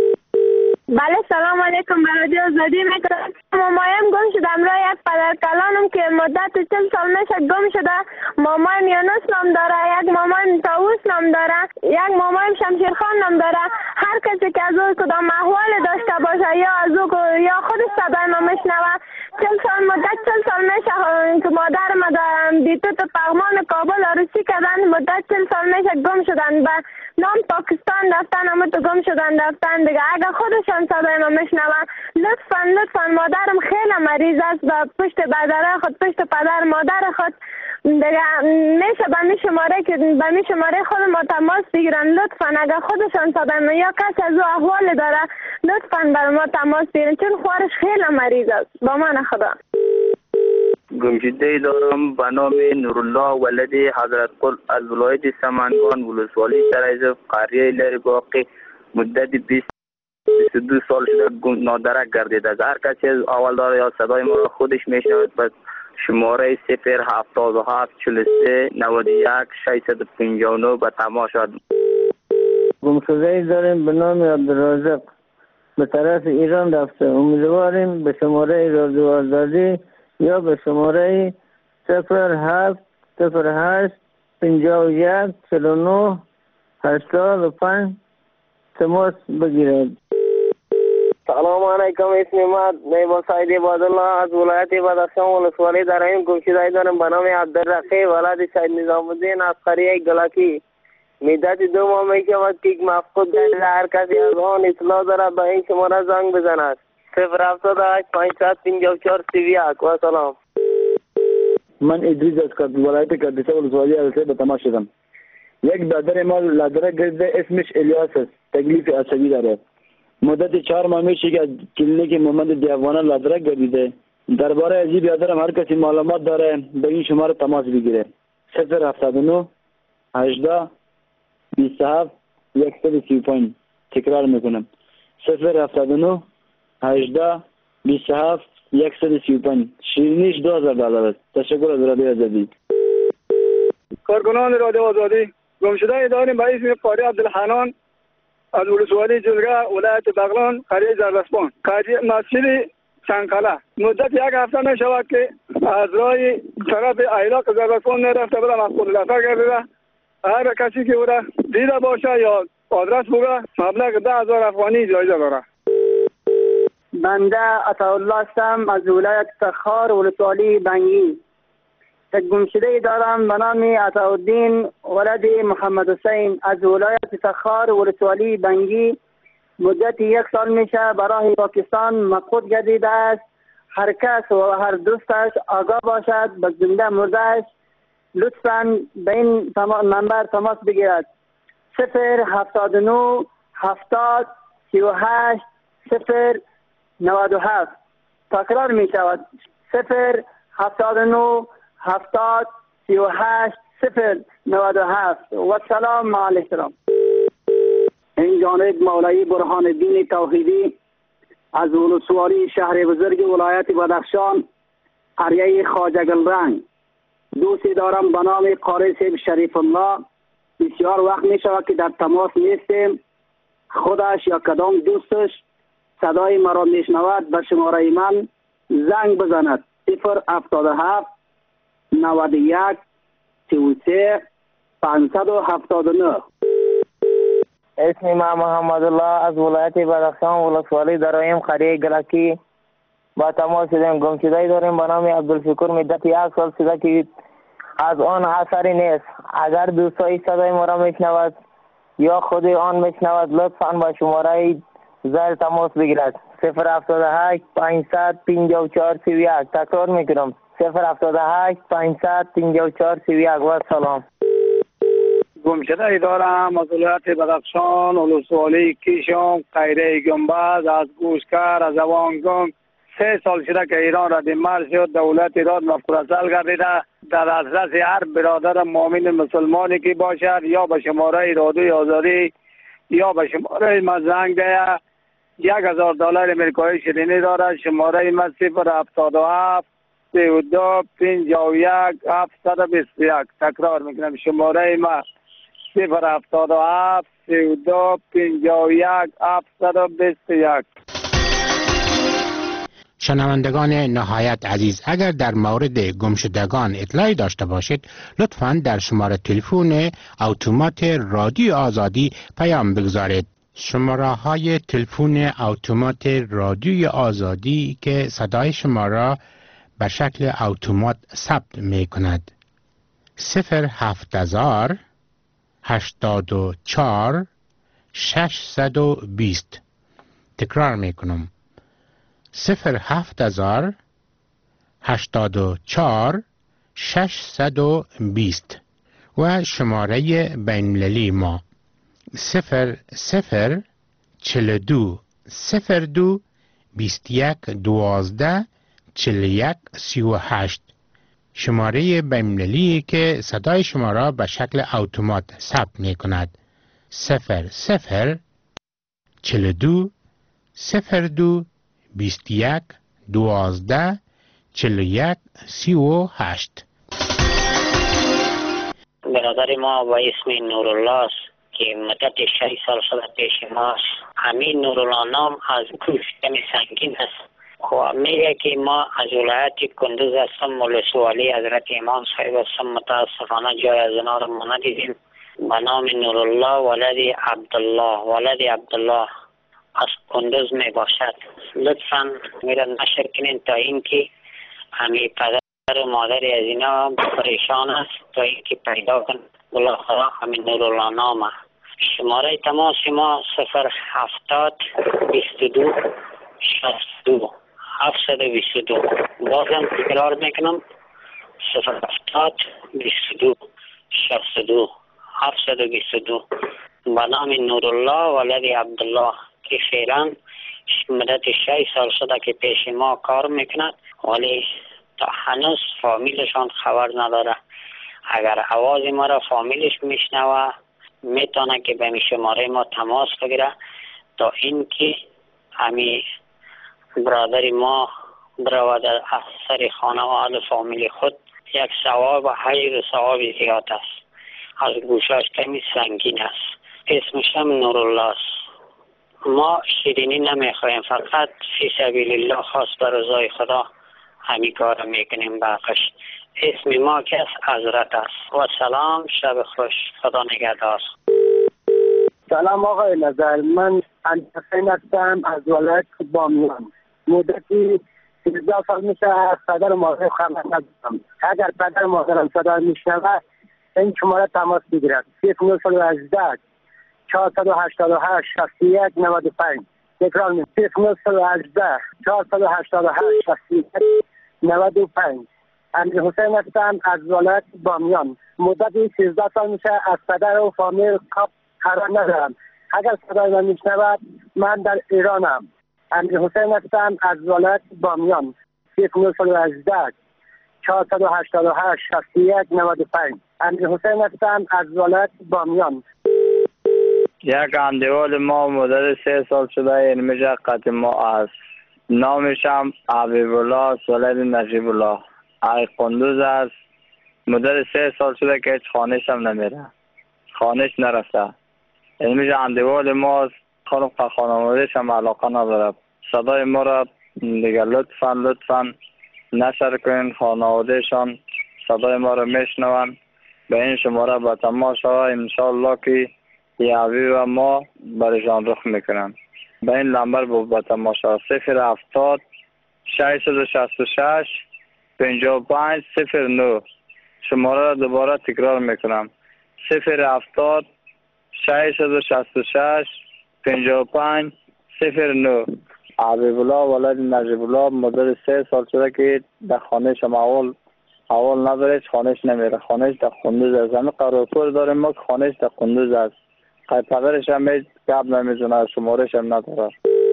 بله سلام علیکم. به رادیو آزادی میکنم. مامایم گم شده. امرای یک پدر کلانم که مدت چل سال میشه گم شده. مامایم یانوس نام داره، یک مامایم طاووس نام داره، یک مامایم شمشیرخان نام داره. هر کسی که از او کدام احوال داشته باشه یا از او یا خودش صدای ما میشنوه. چل سال مدت چل سال میشه که مادر ما در بیتوت پغمان کابل عروسی کردن. مدت چل سال میشه گم شدن. به نام پاکستان رفتن اما تو گم شدن رفتن دیگه. اگر خودشان صدای ما میشنوه لطفاً لطفاً مادرم خیلی مریض است و پشت بدره خود پشت پدر مادر خود دیگه میشه به می شماره که به می شماره خود ما تماس بگیرن. لطفاً اگر خودشان صدای ما یا کس از او احوال داره لطفاً بر ما تماس بگیرن چون خوارش خیلی مریض است. با من خدا. گمشده دارم به نام نورالله ولد حضرت قل از ولایت سمنگان ولسوالی سرایزف قریه لرگاقی مدت بیست و دو سال شده نادرک گردیده است. هر کسی از اول داره یا صدای ما را خودش میشنوید به شماره صفر هفتاد و هفت چهل و سه نود و یک ششصد و پنجاه و نه به تماس شد. گمشده داریم به نام عبدالرازق به طرف ایران رفته. امیدواریم به شماره رادیو آزادی یا به شماره صفر هفت صفر هشت پنجاه و یک چهل و نه هشتاد و پنج تماس بگیرد. سلام علیکم. اسم ما نیبا سعید عبادالله از ولایت بدخشان ولسوالی داریم. گمشده دارم به نام عبدالرقی ولد سید نظام الدین از قریه گلکی. مدت دو ماه می شود که مفقود گشته. هر کسی از آن اطلاع داره به این شماره زنگ بزند. صفر هفتاد و هشت پانصد پنجاه و چهار سی و یک. و سلام. من ادریس از ولایت کردیسه ولسوالی البته به تماس شدم. یک برادر ما لادرک گرفته اسمش الیاس است. تکلیف عصبی داره. مدت چهار ماه میشه که از کلینیک محمد دیوانه لادرک گردیده. درباره از این برادرم هر کسی معلومات داره به این شماره تماس بگیره. صفر هفتاد و نه هجده بیست و هفت صد و سی و پنج. تکرار میکنم. صفر هفتاد و نه هجده بیست و هفت صد و سی و پنج. شیرینیش دو هزار دلار است. تشکر از رادیو آزادی. کارکنان رادیو آزادی گمشده داریم به اسم قاری عبدالحنان از ولسوالی جلگه ولایت بغلان قریه زردسپان. مسئله چنقله مدت یک هفته می شود که از راه طرف ایلاق زربستان می رفته بودم از خود لفر گردیده. هر کسی که بوده دیده باشه یا آدرس بوده مبلغ ده هزار افغانی جایزه داره. بنده عطاالله هستم از ولایت تخار ولسوالی بنگی. یک گمشده دارم به نام عطاالدین ولد محمد حسین از ولایت تخار ولسوالی بنگی. مدت یک سال میشه برای پاکستان مقود گردیده است. هر کس و هر دوستش آگاه باشد به زنده مردهش لطفاً به این نمبر تماس بگیرد. صفر هفتاد و نو هفتاد سی و هشت صفر نود و هفت. تکرار می شود صفر هفتاد و نو هفتاد سی و هشت صفر نود و هفت. و سلام علیکم. این جانب مولوی برهان الدین توحیدی از ولسوالی شهر بزرگ ولایت بدخشان قریه خواجه گلرنگ. دوستی دارم به نام قاری صاحب شریف الله. بسیار وقت می شود که در تماس نیستیم. خودش یا کدام دوستش صدای مرا میشنود به شماره من زنگ بزند. صفر هفتاد و هفت نود و یک سی و سه پانصد و هفتاد و نه. اسم من محمد الله از ولایت بدخشان ولسوالی درایم قریه گلکی. با تماس شدیم. گمشده داریم به نام عبدالشکر. مدت یک سال شده که از آن اثری نیست. اگر دوستایی صدای ما را میشنود یا خود آن میشنود لطفاً با شماره زر تماس بگیرد. صفر هفتاد و هشت پانصد پنجاه و چهار سی و یک. تکرار میکنم صفر هفتاد و هشت پانصد پنجاه و چهار سی و یک. و سلام. گمشده دارم از ولایت بدخشان ولسوالی کیشم قیره گنبز از گوشکر از اوانگم. سه سال شده که ایران ردیمر شد. دولت ایران مفرسل گردیده. در دسترس هر برادر مؤمن مسلمانی که باشد یا به شماره رادیوی آزادی یا به شماره ما زنگ ده. یک هزار دلار امریکایی شیرینی دارد. شماره ما صفر هفتاد و هفت سی و دو پنجاه و یک هفتصد و بیست و یک. تکرار میکنم شماره ما صفر هفتاد و هفت سی و دو پنجاه و یک هفتصد و بیست و یک. شنوندگان نهایت عزیز، اگر در مورد گمشدگان اطلاعی داشته باشید لطفاً در شماره تلفن اتومات رادیو آزادی پیام بگذارید. شماره های تلفن اتومات رادیو آزادی که صدای شما را به شکل اتومات ثبت می کند. صفر هفت هزار هشتاد و چهار ششصد و بیست. تکرار می کنم صفر هفت هزار هشتاد و چهار ششصد و بیست. و شماره بین المللی ما صفر صفر چهل و دو صفر دو بیست و یک دوازده چهل و یک سی و هشت. شماره بین المللی که صدای شما را به شکل اتومات ثبت می کند. صفر صفر چهل و دو صفر دو بیست و یک دوازده چهل و یک سی و هشت. برادر ما با اسم نورالله است که مدت شش سال شده پیش ماست. همین نورالله نام از گوشتن سنگین است و میگه که ما از ولایت کندوز هستم ولسوالی حضرت امام صاحب هستم. متاسفانه جای از اینا را ما ندیدیم. به نام نورالله ولد عبدالله ولد عبدالله از کندوز می باشد. لطفاً میرا نشر کنین تا اینکه همی پدر و مادر از اینا پریشان است تا اینکه پیدا کن. بالاخره همین نورالله نامه. شماره تماس ما صفر هفتاد بیست و دو شصت و دو هفتصد و بیست و دو. بازم تکرار میکنم صفر هفتاد بیست و دو شصت و دو هفتصد و بیست و دو. به نام نورالله ولد عبدالله که فعلا مدت شش سال شده که پیش ما کار میکند ولی تا هنوز فامیلشان خبر نداره. اگر آواز ما را فامیلش میشنوه میتونه که به شماره ما تماس بگیره تا اینکه همین برادر ما برای در اثر خانه و اهل فامیل خود یک ثواب و حیر ثواب زیاد است. از گوشاش کمی سنگین است. اسمش هم نورالله است. ما شیرینی نمیخوایم، فقط فی سبیل الله خاص به رضای خدا همین کار میکنیم. باقیش اسم ما کس حضرت است. و سلام، شب خوش، خدا نگهدار. سلام آقای نظر، من انتفین هستم از ولایت بامیان. مدتی سیزده سال میشه از پدر مادر خبر ندارم. اگر پدر مادرم صدا میشنود این شماره تماس بگیرد. صفر نه هجده چهارصد و هشتاد و هشت شصت و یک نود و پنج. تکرار می صفر نه هجده چهارصد و هشتاد و هشت شصت و یک نود و پنج. امیر حسین هستم از ولایت بامیان. مدتی سیزده سال میشه از پدر و فامیل قرار ندارم. اگر صدای من میشنود من در ایرانم. امیر حسین هستم از ولایت بامیان. صفر نه هجده چهارصد و هشتاد و هشت شصت و یک نود و پنج. امیر حسین هستم از ولایت بامیان. یک اندیوال ما مدت سه سال شده این قطع ما است. نامش هم حبیب الله ولد نجیب الله آقای قندوز است. مدت سه سال شده که هیچ خانهش هم نمیره، خانهش نرفته. این اندیوال ما خانم خانوادهش هم علاقه نداره. صدای ما را دیگه لطفا لطفا نشر کنین، خانوادهشان صدای ما را میشنون. به این شماره به تماس شود انشاءالله که یاوی و ما برشان رخ میکنن. به این نمبر با تماس شود صفر هفتاد ششصد و شصت و شش پنجاه و پنج صفر نه. شماره را دوباره تکرار میکنم صفر هفتاد ششصد و شصت و شش پنجاه و پنج صفر نه. حبیب الله ولد نجیب الله مدت سه سال شده که در خانهش هم اول اول نداره، خانهش نمیره، خانهش در قندوز است. همه قراپور داریم ما که خانهش در قندوز است. پدرش هم هیچ گپ نمیزنه، شمارش هم نداره.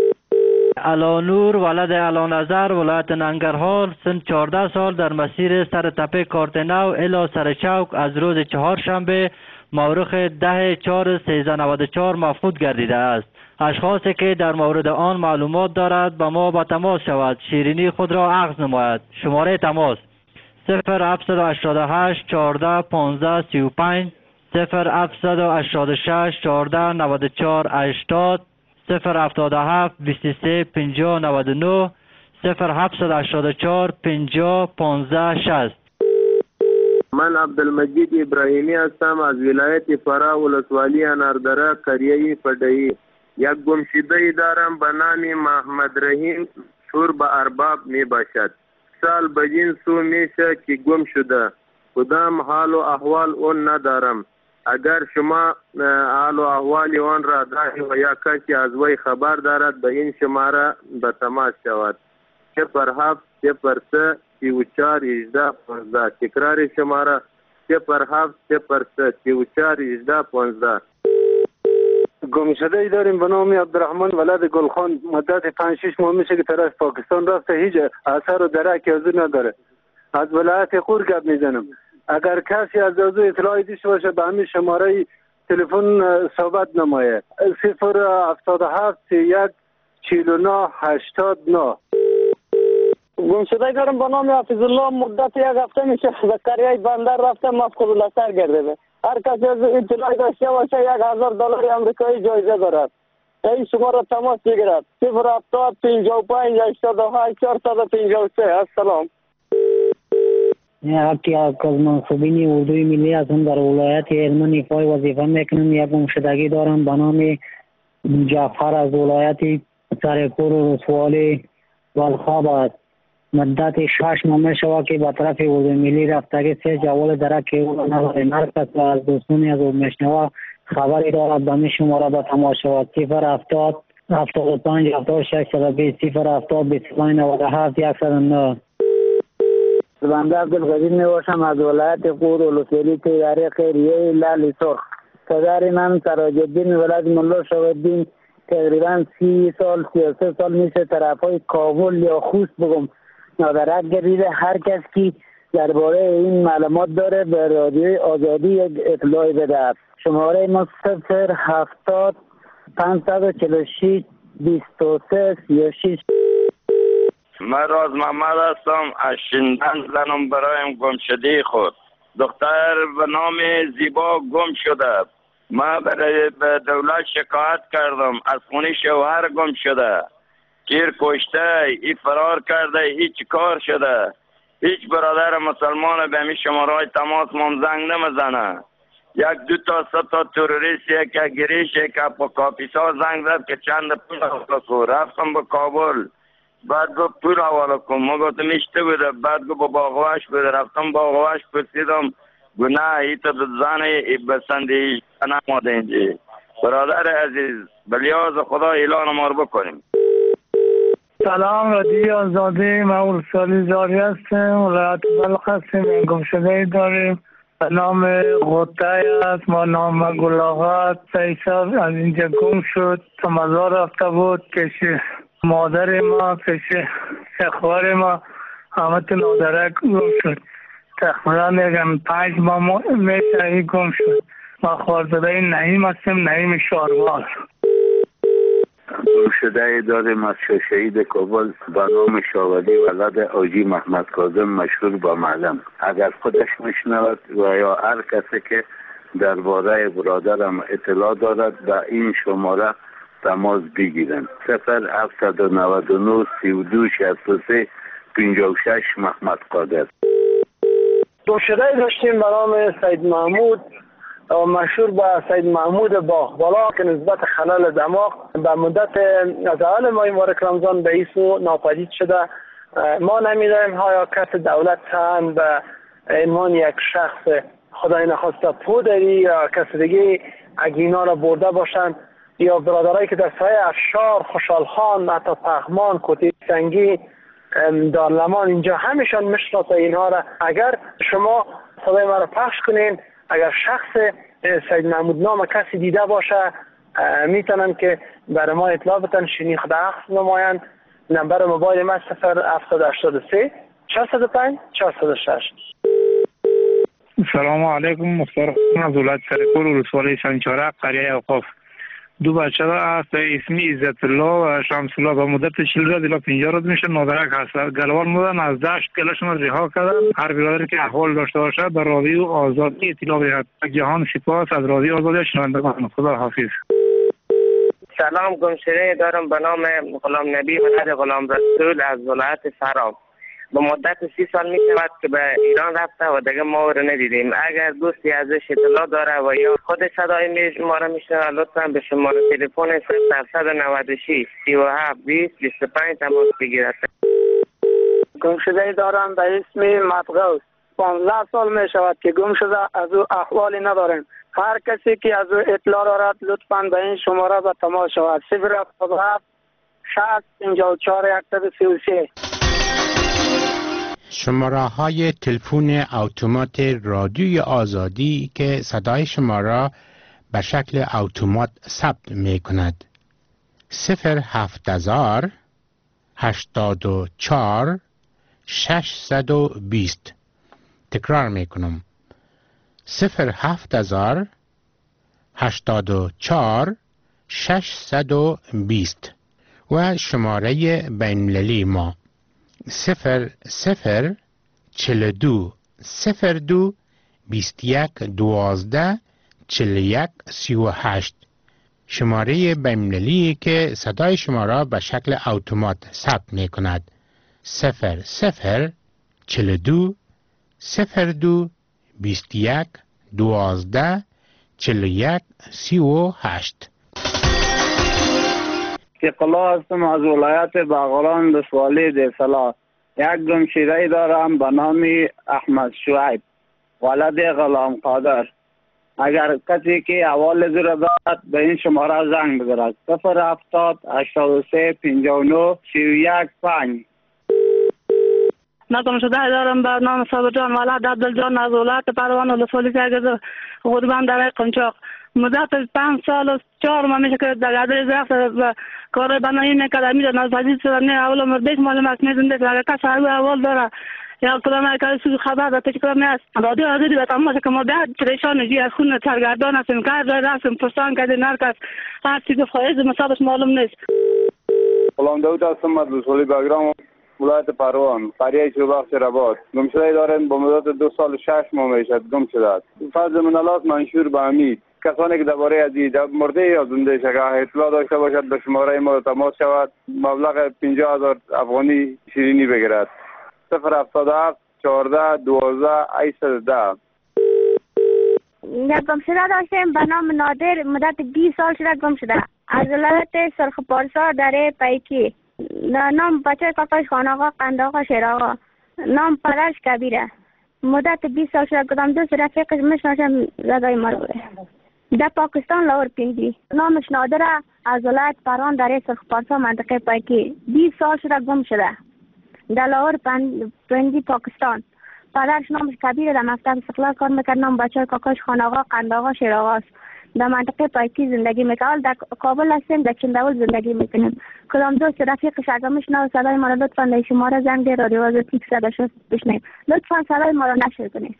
علانور ولد علانظر ولایت ننگرهار، سن چهارده سال، در مسیر سر تپه کارتنو الی سر چوک از روز چهارشنبه مورخ ده چهار سیزده نود و چهار مفقود گردیده است. اشخاصی که در مورد آن معلومات دارد به ما با تماس شود، شیرینی خود را اخذ نماید. شماره تماس صفر هفتصد و هشتاد و هشت چهارده پانزده سی و پنج صفر هفتصد و هشتاد و شش چهارده نود و چهار هشتاد صفر هفتاد و هفت بیست و سه پنجاه نود و نه صفر هفتصد و هشتاد و چهار پنجاه پانزده شصت. من عبدالمجید ابراهیمی هستم از ولایت فرا ولسوالی اناردره قریه فدایی. یک گمشده دارم به نام محمد رحیم، شور به ارباب می باشد. سال بجین سو میشه که گم شده، کدام حال و احوال اون ندارم. اگر شما حال و احوال اون را داری و یا کسی از وی خبر دارد به این شماره به تماس شود صفر هفت صفر سه سی و چهار هجده پانزده. تکرار شماره صفر هفت صفر سه سی و چهار هجده پانزده. گمشده ای داریم به نام عبدالرحمن ولد گلخان. مدت پنج شش ماه میشه که طرف پاکستان رفته، هیچ اثر و درک از او نداره. از ولایت قور گپ میزنم. اگر کسی از او اطلاعی داشته باشه به همین شماره تلفن صحبت نمایه صفر هفتاد و هفت یک چهل و نه هشتاد نه. گمشده دارم به نام حافظ الله. مدت یک هفته میشه به قریه بندر رفته، مفقود البصر گردیده. هر کسی از اطلاعی داشته باشه یک هزار دلار آمریکایی جایزه دارد. این شما را تماس بگیرد صفر هفتاد پنجاه و پنج هشتاد و هشت چهارصد و پنجاه و سه. السلام. یکی از منصوبین اردوی ملی هستم، در ولایت هلمند ایفای وظیفه میکنم. یک گمشدگی دارم به نام جعفر از ولایت سرپور و رسوالی والخاب است. مدت شش ماه میشود که به طرف اردوی ملی رفتگی سه جوال درک او را نداریم. هر کس از دوستانی از او میشنوه خبری دارد به می شماره به تماس شود صفر هفتاد هفتاد و پنج هفتاد و شش صد و بیست صفر هفتاد بیست و پنج نود و هفت صد و نه. بنده عبدالقدیر می باشم از ولایت قور ولسوالی تیاره خیریه لالی سرخ. پدر من سراج الدین ولد ملا شاه‌الدین تقریبا سی سال سی و سه سال میشه طرفای کابل یا خوست بگم نادرک گردیده. هر کس که درباره این معلومات داره به رادیوی آزادی یک اطلاعی بده. شماره ما صفر هفتاد پانصد و چهل و شش بیست و سه سی و شش. من راز محمد هستم از شندن زنم برایم گم شده خود. دختر به نام زیبا گم شده. ما برای به دولت شکایت کردم از خونه شوهر گم شده، گیر کشته، ای فرار کرده، هیچ کار شده. هیچ برادر مسلمان به همین شماره تماس مام زنگ نمیزنه. یک دو تا سه تا تروریست یک گریش یک با کاپیسا زنگ زد که چند پول حواله کن. رفتم به کابل، بعد گفت پول حواله کن. ما گفتم اشته بوده، بعد گفت با باغوش بوده. رفتم باغوش پرسیدم گناه ای تا زن ای بسندی نماده اینجا. برادر عزیز بلیاز خدا اعلان ما رو بکنیم. سلام، رادیو آزادی. من ولسوالی زاری هستم، ولایت بلخ هستیم. گم شده ای داریم به نام غطه است، ما نام گلاغت سیصد از اینجا گم شد. تا مزار رفته بود پیش مادر ما، پیش سخوار ما، همه تو نادرک گم شد. تقریبا میگم پنج ماه میشه ای گم شد. ما خوارزاده نعیم هستیم، نعیم شاروال. گم شده ای داریم از شهید کابل به نام شاولی ولد آجی محمد کاظم مشهور با معلم. اگر خودش میشنود و یا هر کسی که درباره برادرم اطلاع دارد به این شماره تماس بگیرند. صفر هفتصد و نود و نه سی و دو شصت و سه پنجاه و شش محمد قادر. گم شده ای داشتیم به نام سید محمود مشهور با سید محمود باغبالا که نسبت خلال دماغ به مدت از اول ماه مبارک رمضان به ایسو ناپدید شده. ما نمیدانیم ها کس دولت هم به عنوان یک شخص خدای نخواسته پودری یا کس دیگه اگینا را برده باشند یا برادرایی که در سایه افشار، خوشحال خان، حتی پغمان، کوتی سنگی، دارلمان اینجا همیشان مشناسه اینها را. اگر شما صدای ما را پخش کنین، اگر شخص سید محمود نام کسی دیده باشه میتونن که برای ما اطلاع بدن، شنیخته اخذ نمایند. نمبر موبایل ما صفر هفتصد و هشتاد و سه چهارصد و پنج چهارصد و شش. سلام علیکم، مختار از ولایت سرپور ولسوالی سنچارق قریه اوقاف. دو بچه هست اسمی عزت الله و شمس الله به مدت چهل روز الی پنجاه روز میشه نادرک هست. گلوان بودن از دشت گلشون رها کردن. هر برادری که احوال داشته باشه در رادیو آزادی اطلاع بدهد. جهان سپاس از رادیو آزادی. شنوندگان خدا حافظ. سلام، گمشده دارم به نام غلام نبی ولد غلام رسول از ولایت فرا. به مدت سی سال می شود که به ایران رفته و دیگه ما رو ندیدیم. اگر دوستی ازش اطلاع داره و یا خود صدای ما رو میشنوه لطفا به شماره تلفن صفر هفتصد و نود و شش سی و هفت بیست بیست و پنج تماس بگیرد. گم شده دارم به اسم مطغوس. پانزده سال می شود که گم شده، از او احوالی نداریم. هر کسی که از او اطلاع دارد لطفا به این شماره به تماس شود. صفر هفتاد و هفت شصت پنجاه و چهار صد و سی و سه. شماره های تلفن اتومات رادیوی آزادی که صدای شما را به شکل اتومات ثبت می کند. صفر هفت هزار هشتاد و چهار ششصد و بیست. تکرار می کنم. صفر هفت هزار هشتاد و چهار ششصد و بیست و شماره بین‌المللی ما صفر صفر چل دو صفر دو بیست یک دوازده چل یک سی و هشت. شماره بین‌المللی که صدای شما را به شکل اتومات ثبت می کند. صفر صفر چل دو صفر دو بیست یک دوازده چل یک سی و هشت. اقلا هستم از ولایت بغلان ولسوالی دیسلا. یک گمشده دارم به نام احمد شعیب ولد غلام قادر. اگر کسی که احوال زیر دارد به این شماره زنگ بزند. صفر هفتاد هشتاد و سه پنجاه و نه سی و یک پنج. من گمشده دارم به نام صابر جان ولد عبدالجان از ولایت پروان ولسوالی سرگرد غربان در قنچاق. مدت پنج سال و چهار ماه میشه که در عدل زرخت و کار بنایی میکرد. میدن از حدیث شدن نه اول مردیش معلوم است میدونده که اگر کس هر اول داره یا کلام که سوی خبر داده که کلام نیست. رادیو آزادی به تمام که ما بعد پریشان جی از خون سرگردان هستیم. کار داره هستیم پرسان که هر کس هر چیز فایز مصابش معلوم نیست. غلام داود هستم از ولسوالی بگرام ولایت پروان قریه شوبخش رباط. گمشده داریم با مدت دو سال و شش ماه میشد گم شده است. فرد من الله منشور به امید. کسانی که درباره از مرده یا زنده شگاه اطلاع داشته باشد به شماره ما تماس شود. مبلغ پنجاه هزار افغانی شیرینی بگیرد. صفر هفتاد و هفت چهارده دوازده هشتصد و ده. یک گمشده داشتیم به نام نادر، مدت بیست سال شده گم شده. از ولایت سرخ پارسا دره پیکی. نام بچه کاکاش خان آقا قند آقا شیر آقا. نام پدرش کبیره. مدت بیست سال شده. کدام دوست رفیقش مشناسم زدای ما بوده. در پاکستان لاهور پینجی. نامش نادره، از ولایت پروان دره سرخ پارسا منطقه پیکی. بیست سال شده گم شده. در لاهور پینجی پاکستان. پدرش نامش کبیره، در مکتب استقلال کار میکرد. نام بچه کاکاش خان آقا قند آقا شیر آقا است. در منطقه پایکی زندگی میکنم. در کابل هستیم، در چندول زندگی میکنیم. کدام دوست رفیقش اگر میشنوه صدای ما را لطفا در شماره زنگ ده رادیو آزادی صد و شش بشنویم. لطفا صدای ما را نشر کنید.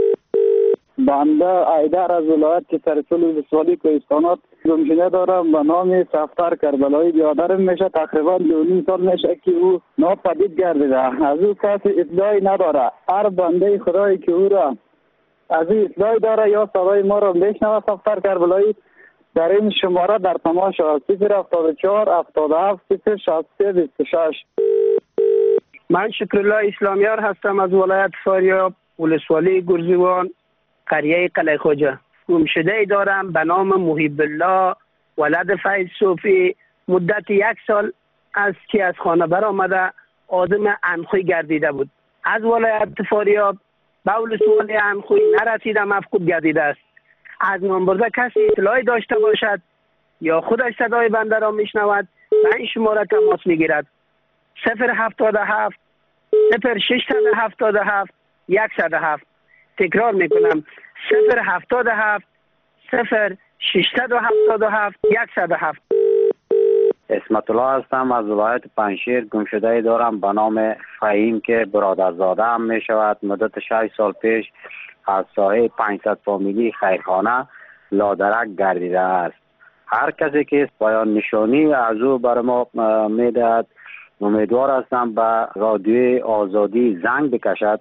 بنده ایدر از ولایت سرسول ولسوالی کوهستانات گمشده دارم به نام صفدر کربلایی. برادرم میشه تقریبا دو نیم سال میشه که او ناپدید گردیده. از او کسی اطلاعی نداره. هر بنده خدایی که او را از این اطلاعی داره یا صدای ما را بشنوه صفدر کربلایی در این شماره در تماس شود. صفر هفتاد و چهار هفتاد و هفت صفر شصت و سه بیست و شش. من شکرالله اسلامیار هستم از ولایت فاریاب، ولسوالی گرزیوان، قریه قلعه خوجه. گمشده ای دارم به نام محیب الله ولد فیض صوفی. مدت یک سال از که از خانه برآمده آدم انخوی گردیده بود. از ولایت فاریاب به ولسوالی انخوی نرسیده، مفقود گردیده است. از نامبرده کسی اطلاعی داشته باشد یا خودش صدای بنده را میشنود به این شماره تماس میگیرد. صفر هفتاد و هفت صفر ششصد و هفتاد و هفت صد و هفت. تکرار میکنم صفر هفتاد و هفت صفر ششصد و هفتاد و هفت صد و هفت. اسمت الله هستم از ولایت پنجشیر. گمشده دارم به نام فهیم که برادرزاده هم می شود. مدت شش سال پیش از ساحه پانصد فامیلی خیرخانه لادرک گردیده است. هر کسی که پایان نشانی از او بر ما می دهد. امیدوار هستم به رادیو آزادی زنگ بکشد.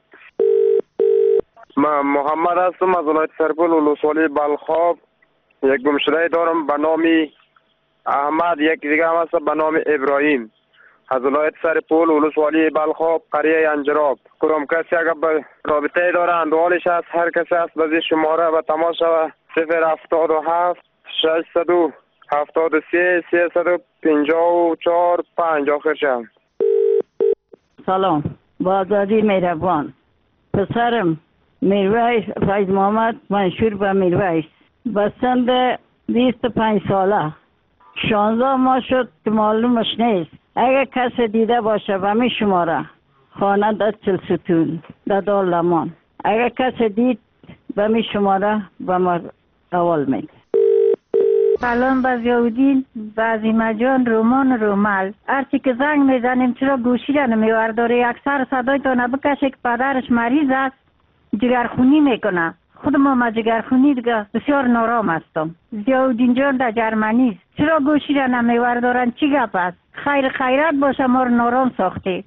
من محمد هستم از ولایت سرپل ولسوالی بلخاب. یک گمشده دارم به نام احمد، یک دیگه هم هست به نام ابراهیم از ولایت سرپل ولسوالی بلخاب قریه انجراب. کدام کسی اگر به رابطه داره اندوالش هست هر کسی هست به شماره به تماس شود. صفر هفتاد و هفت ششصد و هفتاد و سه سیصد و پنجاه و چهار پنج آخرشم. سلام، با آزادی مهربان. پسرم میرویس فیض محمد منشور به میرویس به سن بیست و پنج ساله شانزده ماه شد که معلومش نیست. اگر کسی دیده باشه به می شماره خانه در چلستون در دار لمان، اگر کسی دید به می شماره به ما اول میده. سلام به ضیاءالدین، به عظیمه جان، رومان رومل. هرچی که زنگ میزنیم چرا گوشی را نمیورداره؟ اکثر صدایتان بکشه که پدرش مریض است، جگرخونی میکنه. خود ما ما جگرخونی دیگه بسیار نارام هستم. ضیاءالدین جان در جرمنی است. چرا گوشی را نمیوردارن؟ چی گپ است؟ خیر خیرات باشه، ما رو نارام ساخته.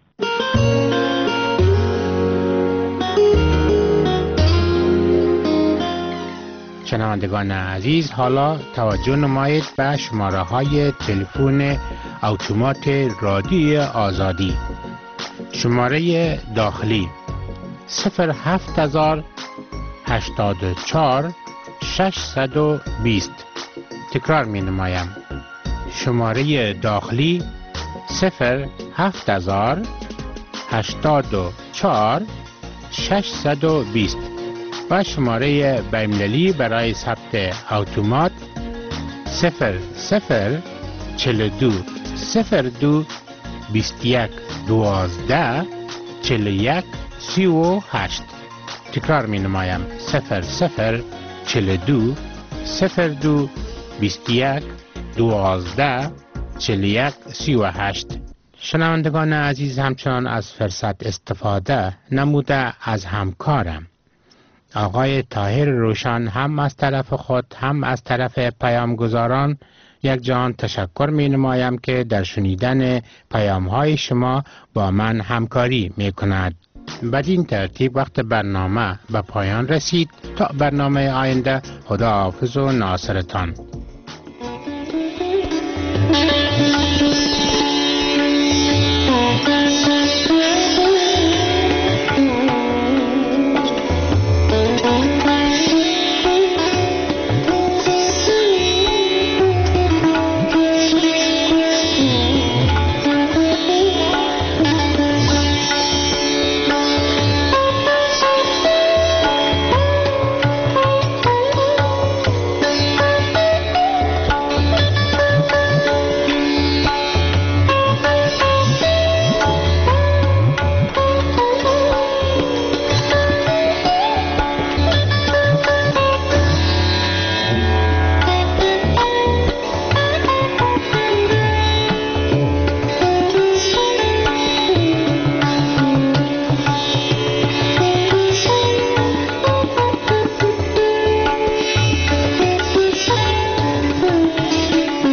شنوندگان عزیز، حالا توجه نمایید به شماره های تلفن اتومات رادیو آزادی. شماره داخلی صفر هفت هزار هشتاد و چهار ششصد و بیست. تکرار می نمایم. شماره داخلی صفر هفت هزار هشتاد و چهار ششصد و بیست و شماره بین‌المللی برای ثبت اتومات صفر صفر چهل و دو صفر دو بیست و یک دوازده چهل و یک سی و هشت. تکرار می نمایم صفر صفر چهل و دو صفر دو بیست و یک دوازده چهل و یک سی و هشت. شنوندگان عزیز، همچنان از فرصت استفاده نموده از همکارم آقای طاهر روشن هم از طرف خود هم از طرف پیامگزاران یک جان تشکر می نمایم که در شنیدن پیام های شما با من همکاری می کند. بدین ترتیب وقت برنامه به پایان رسید. تا برنامه آینده، خدا حافظ و ناصرتان.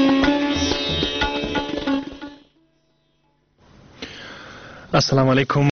السلام علیکم.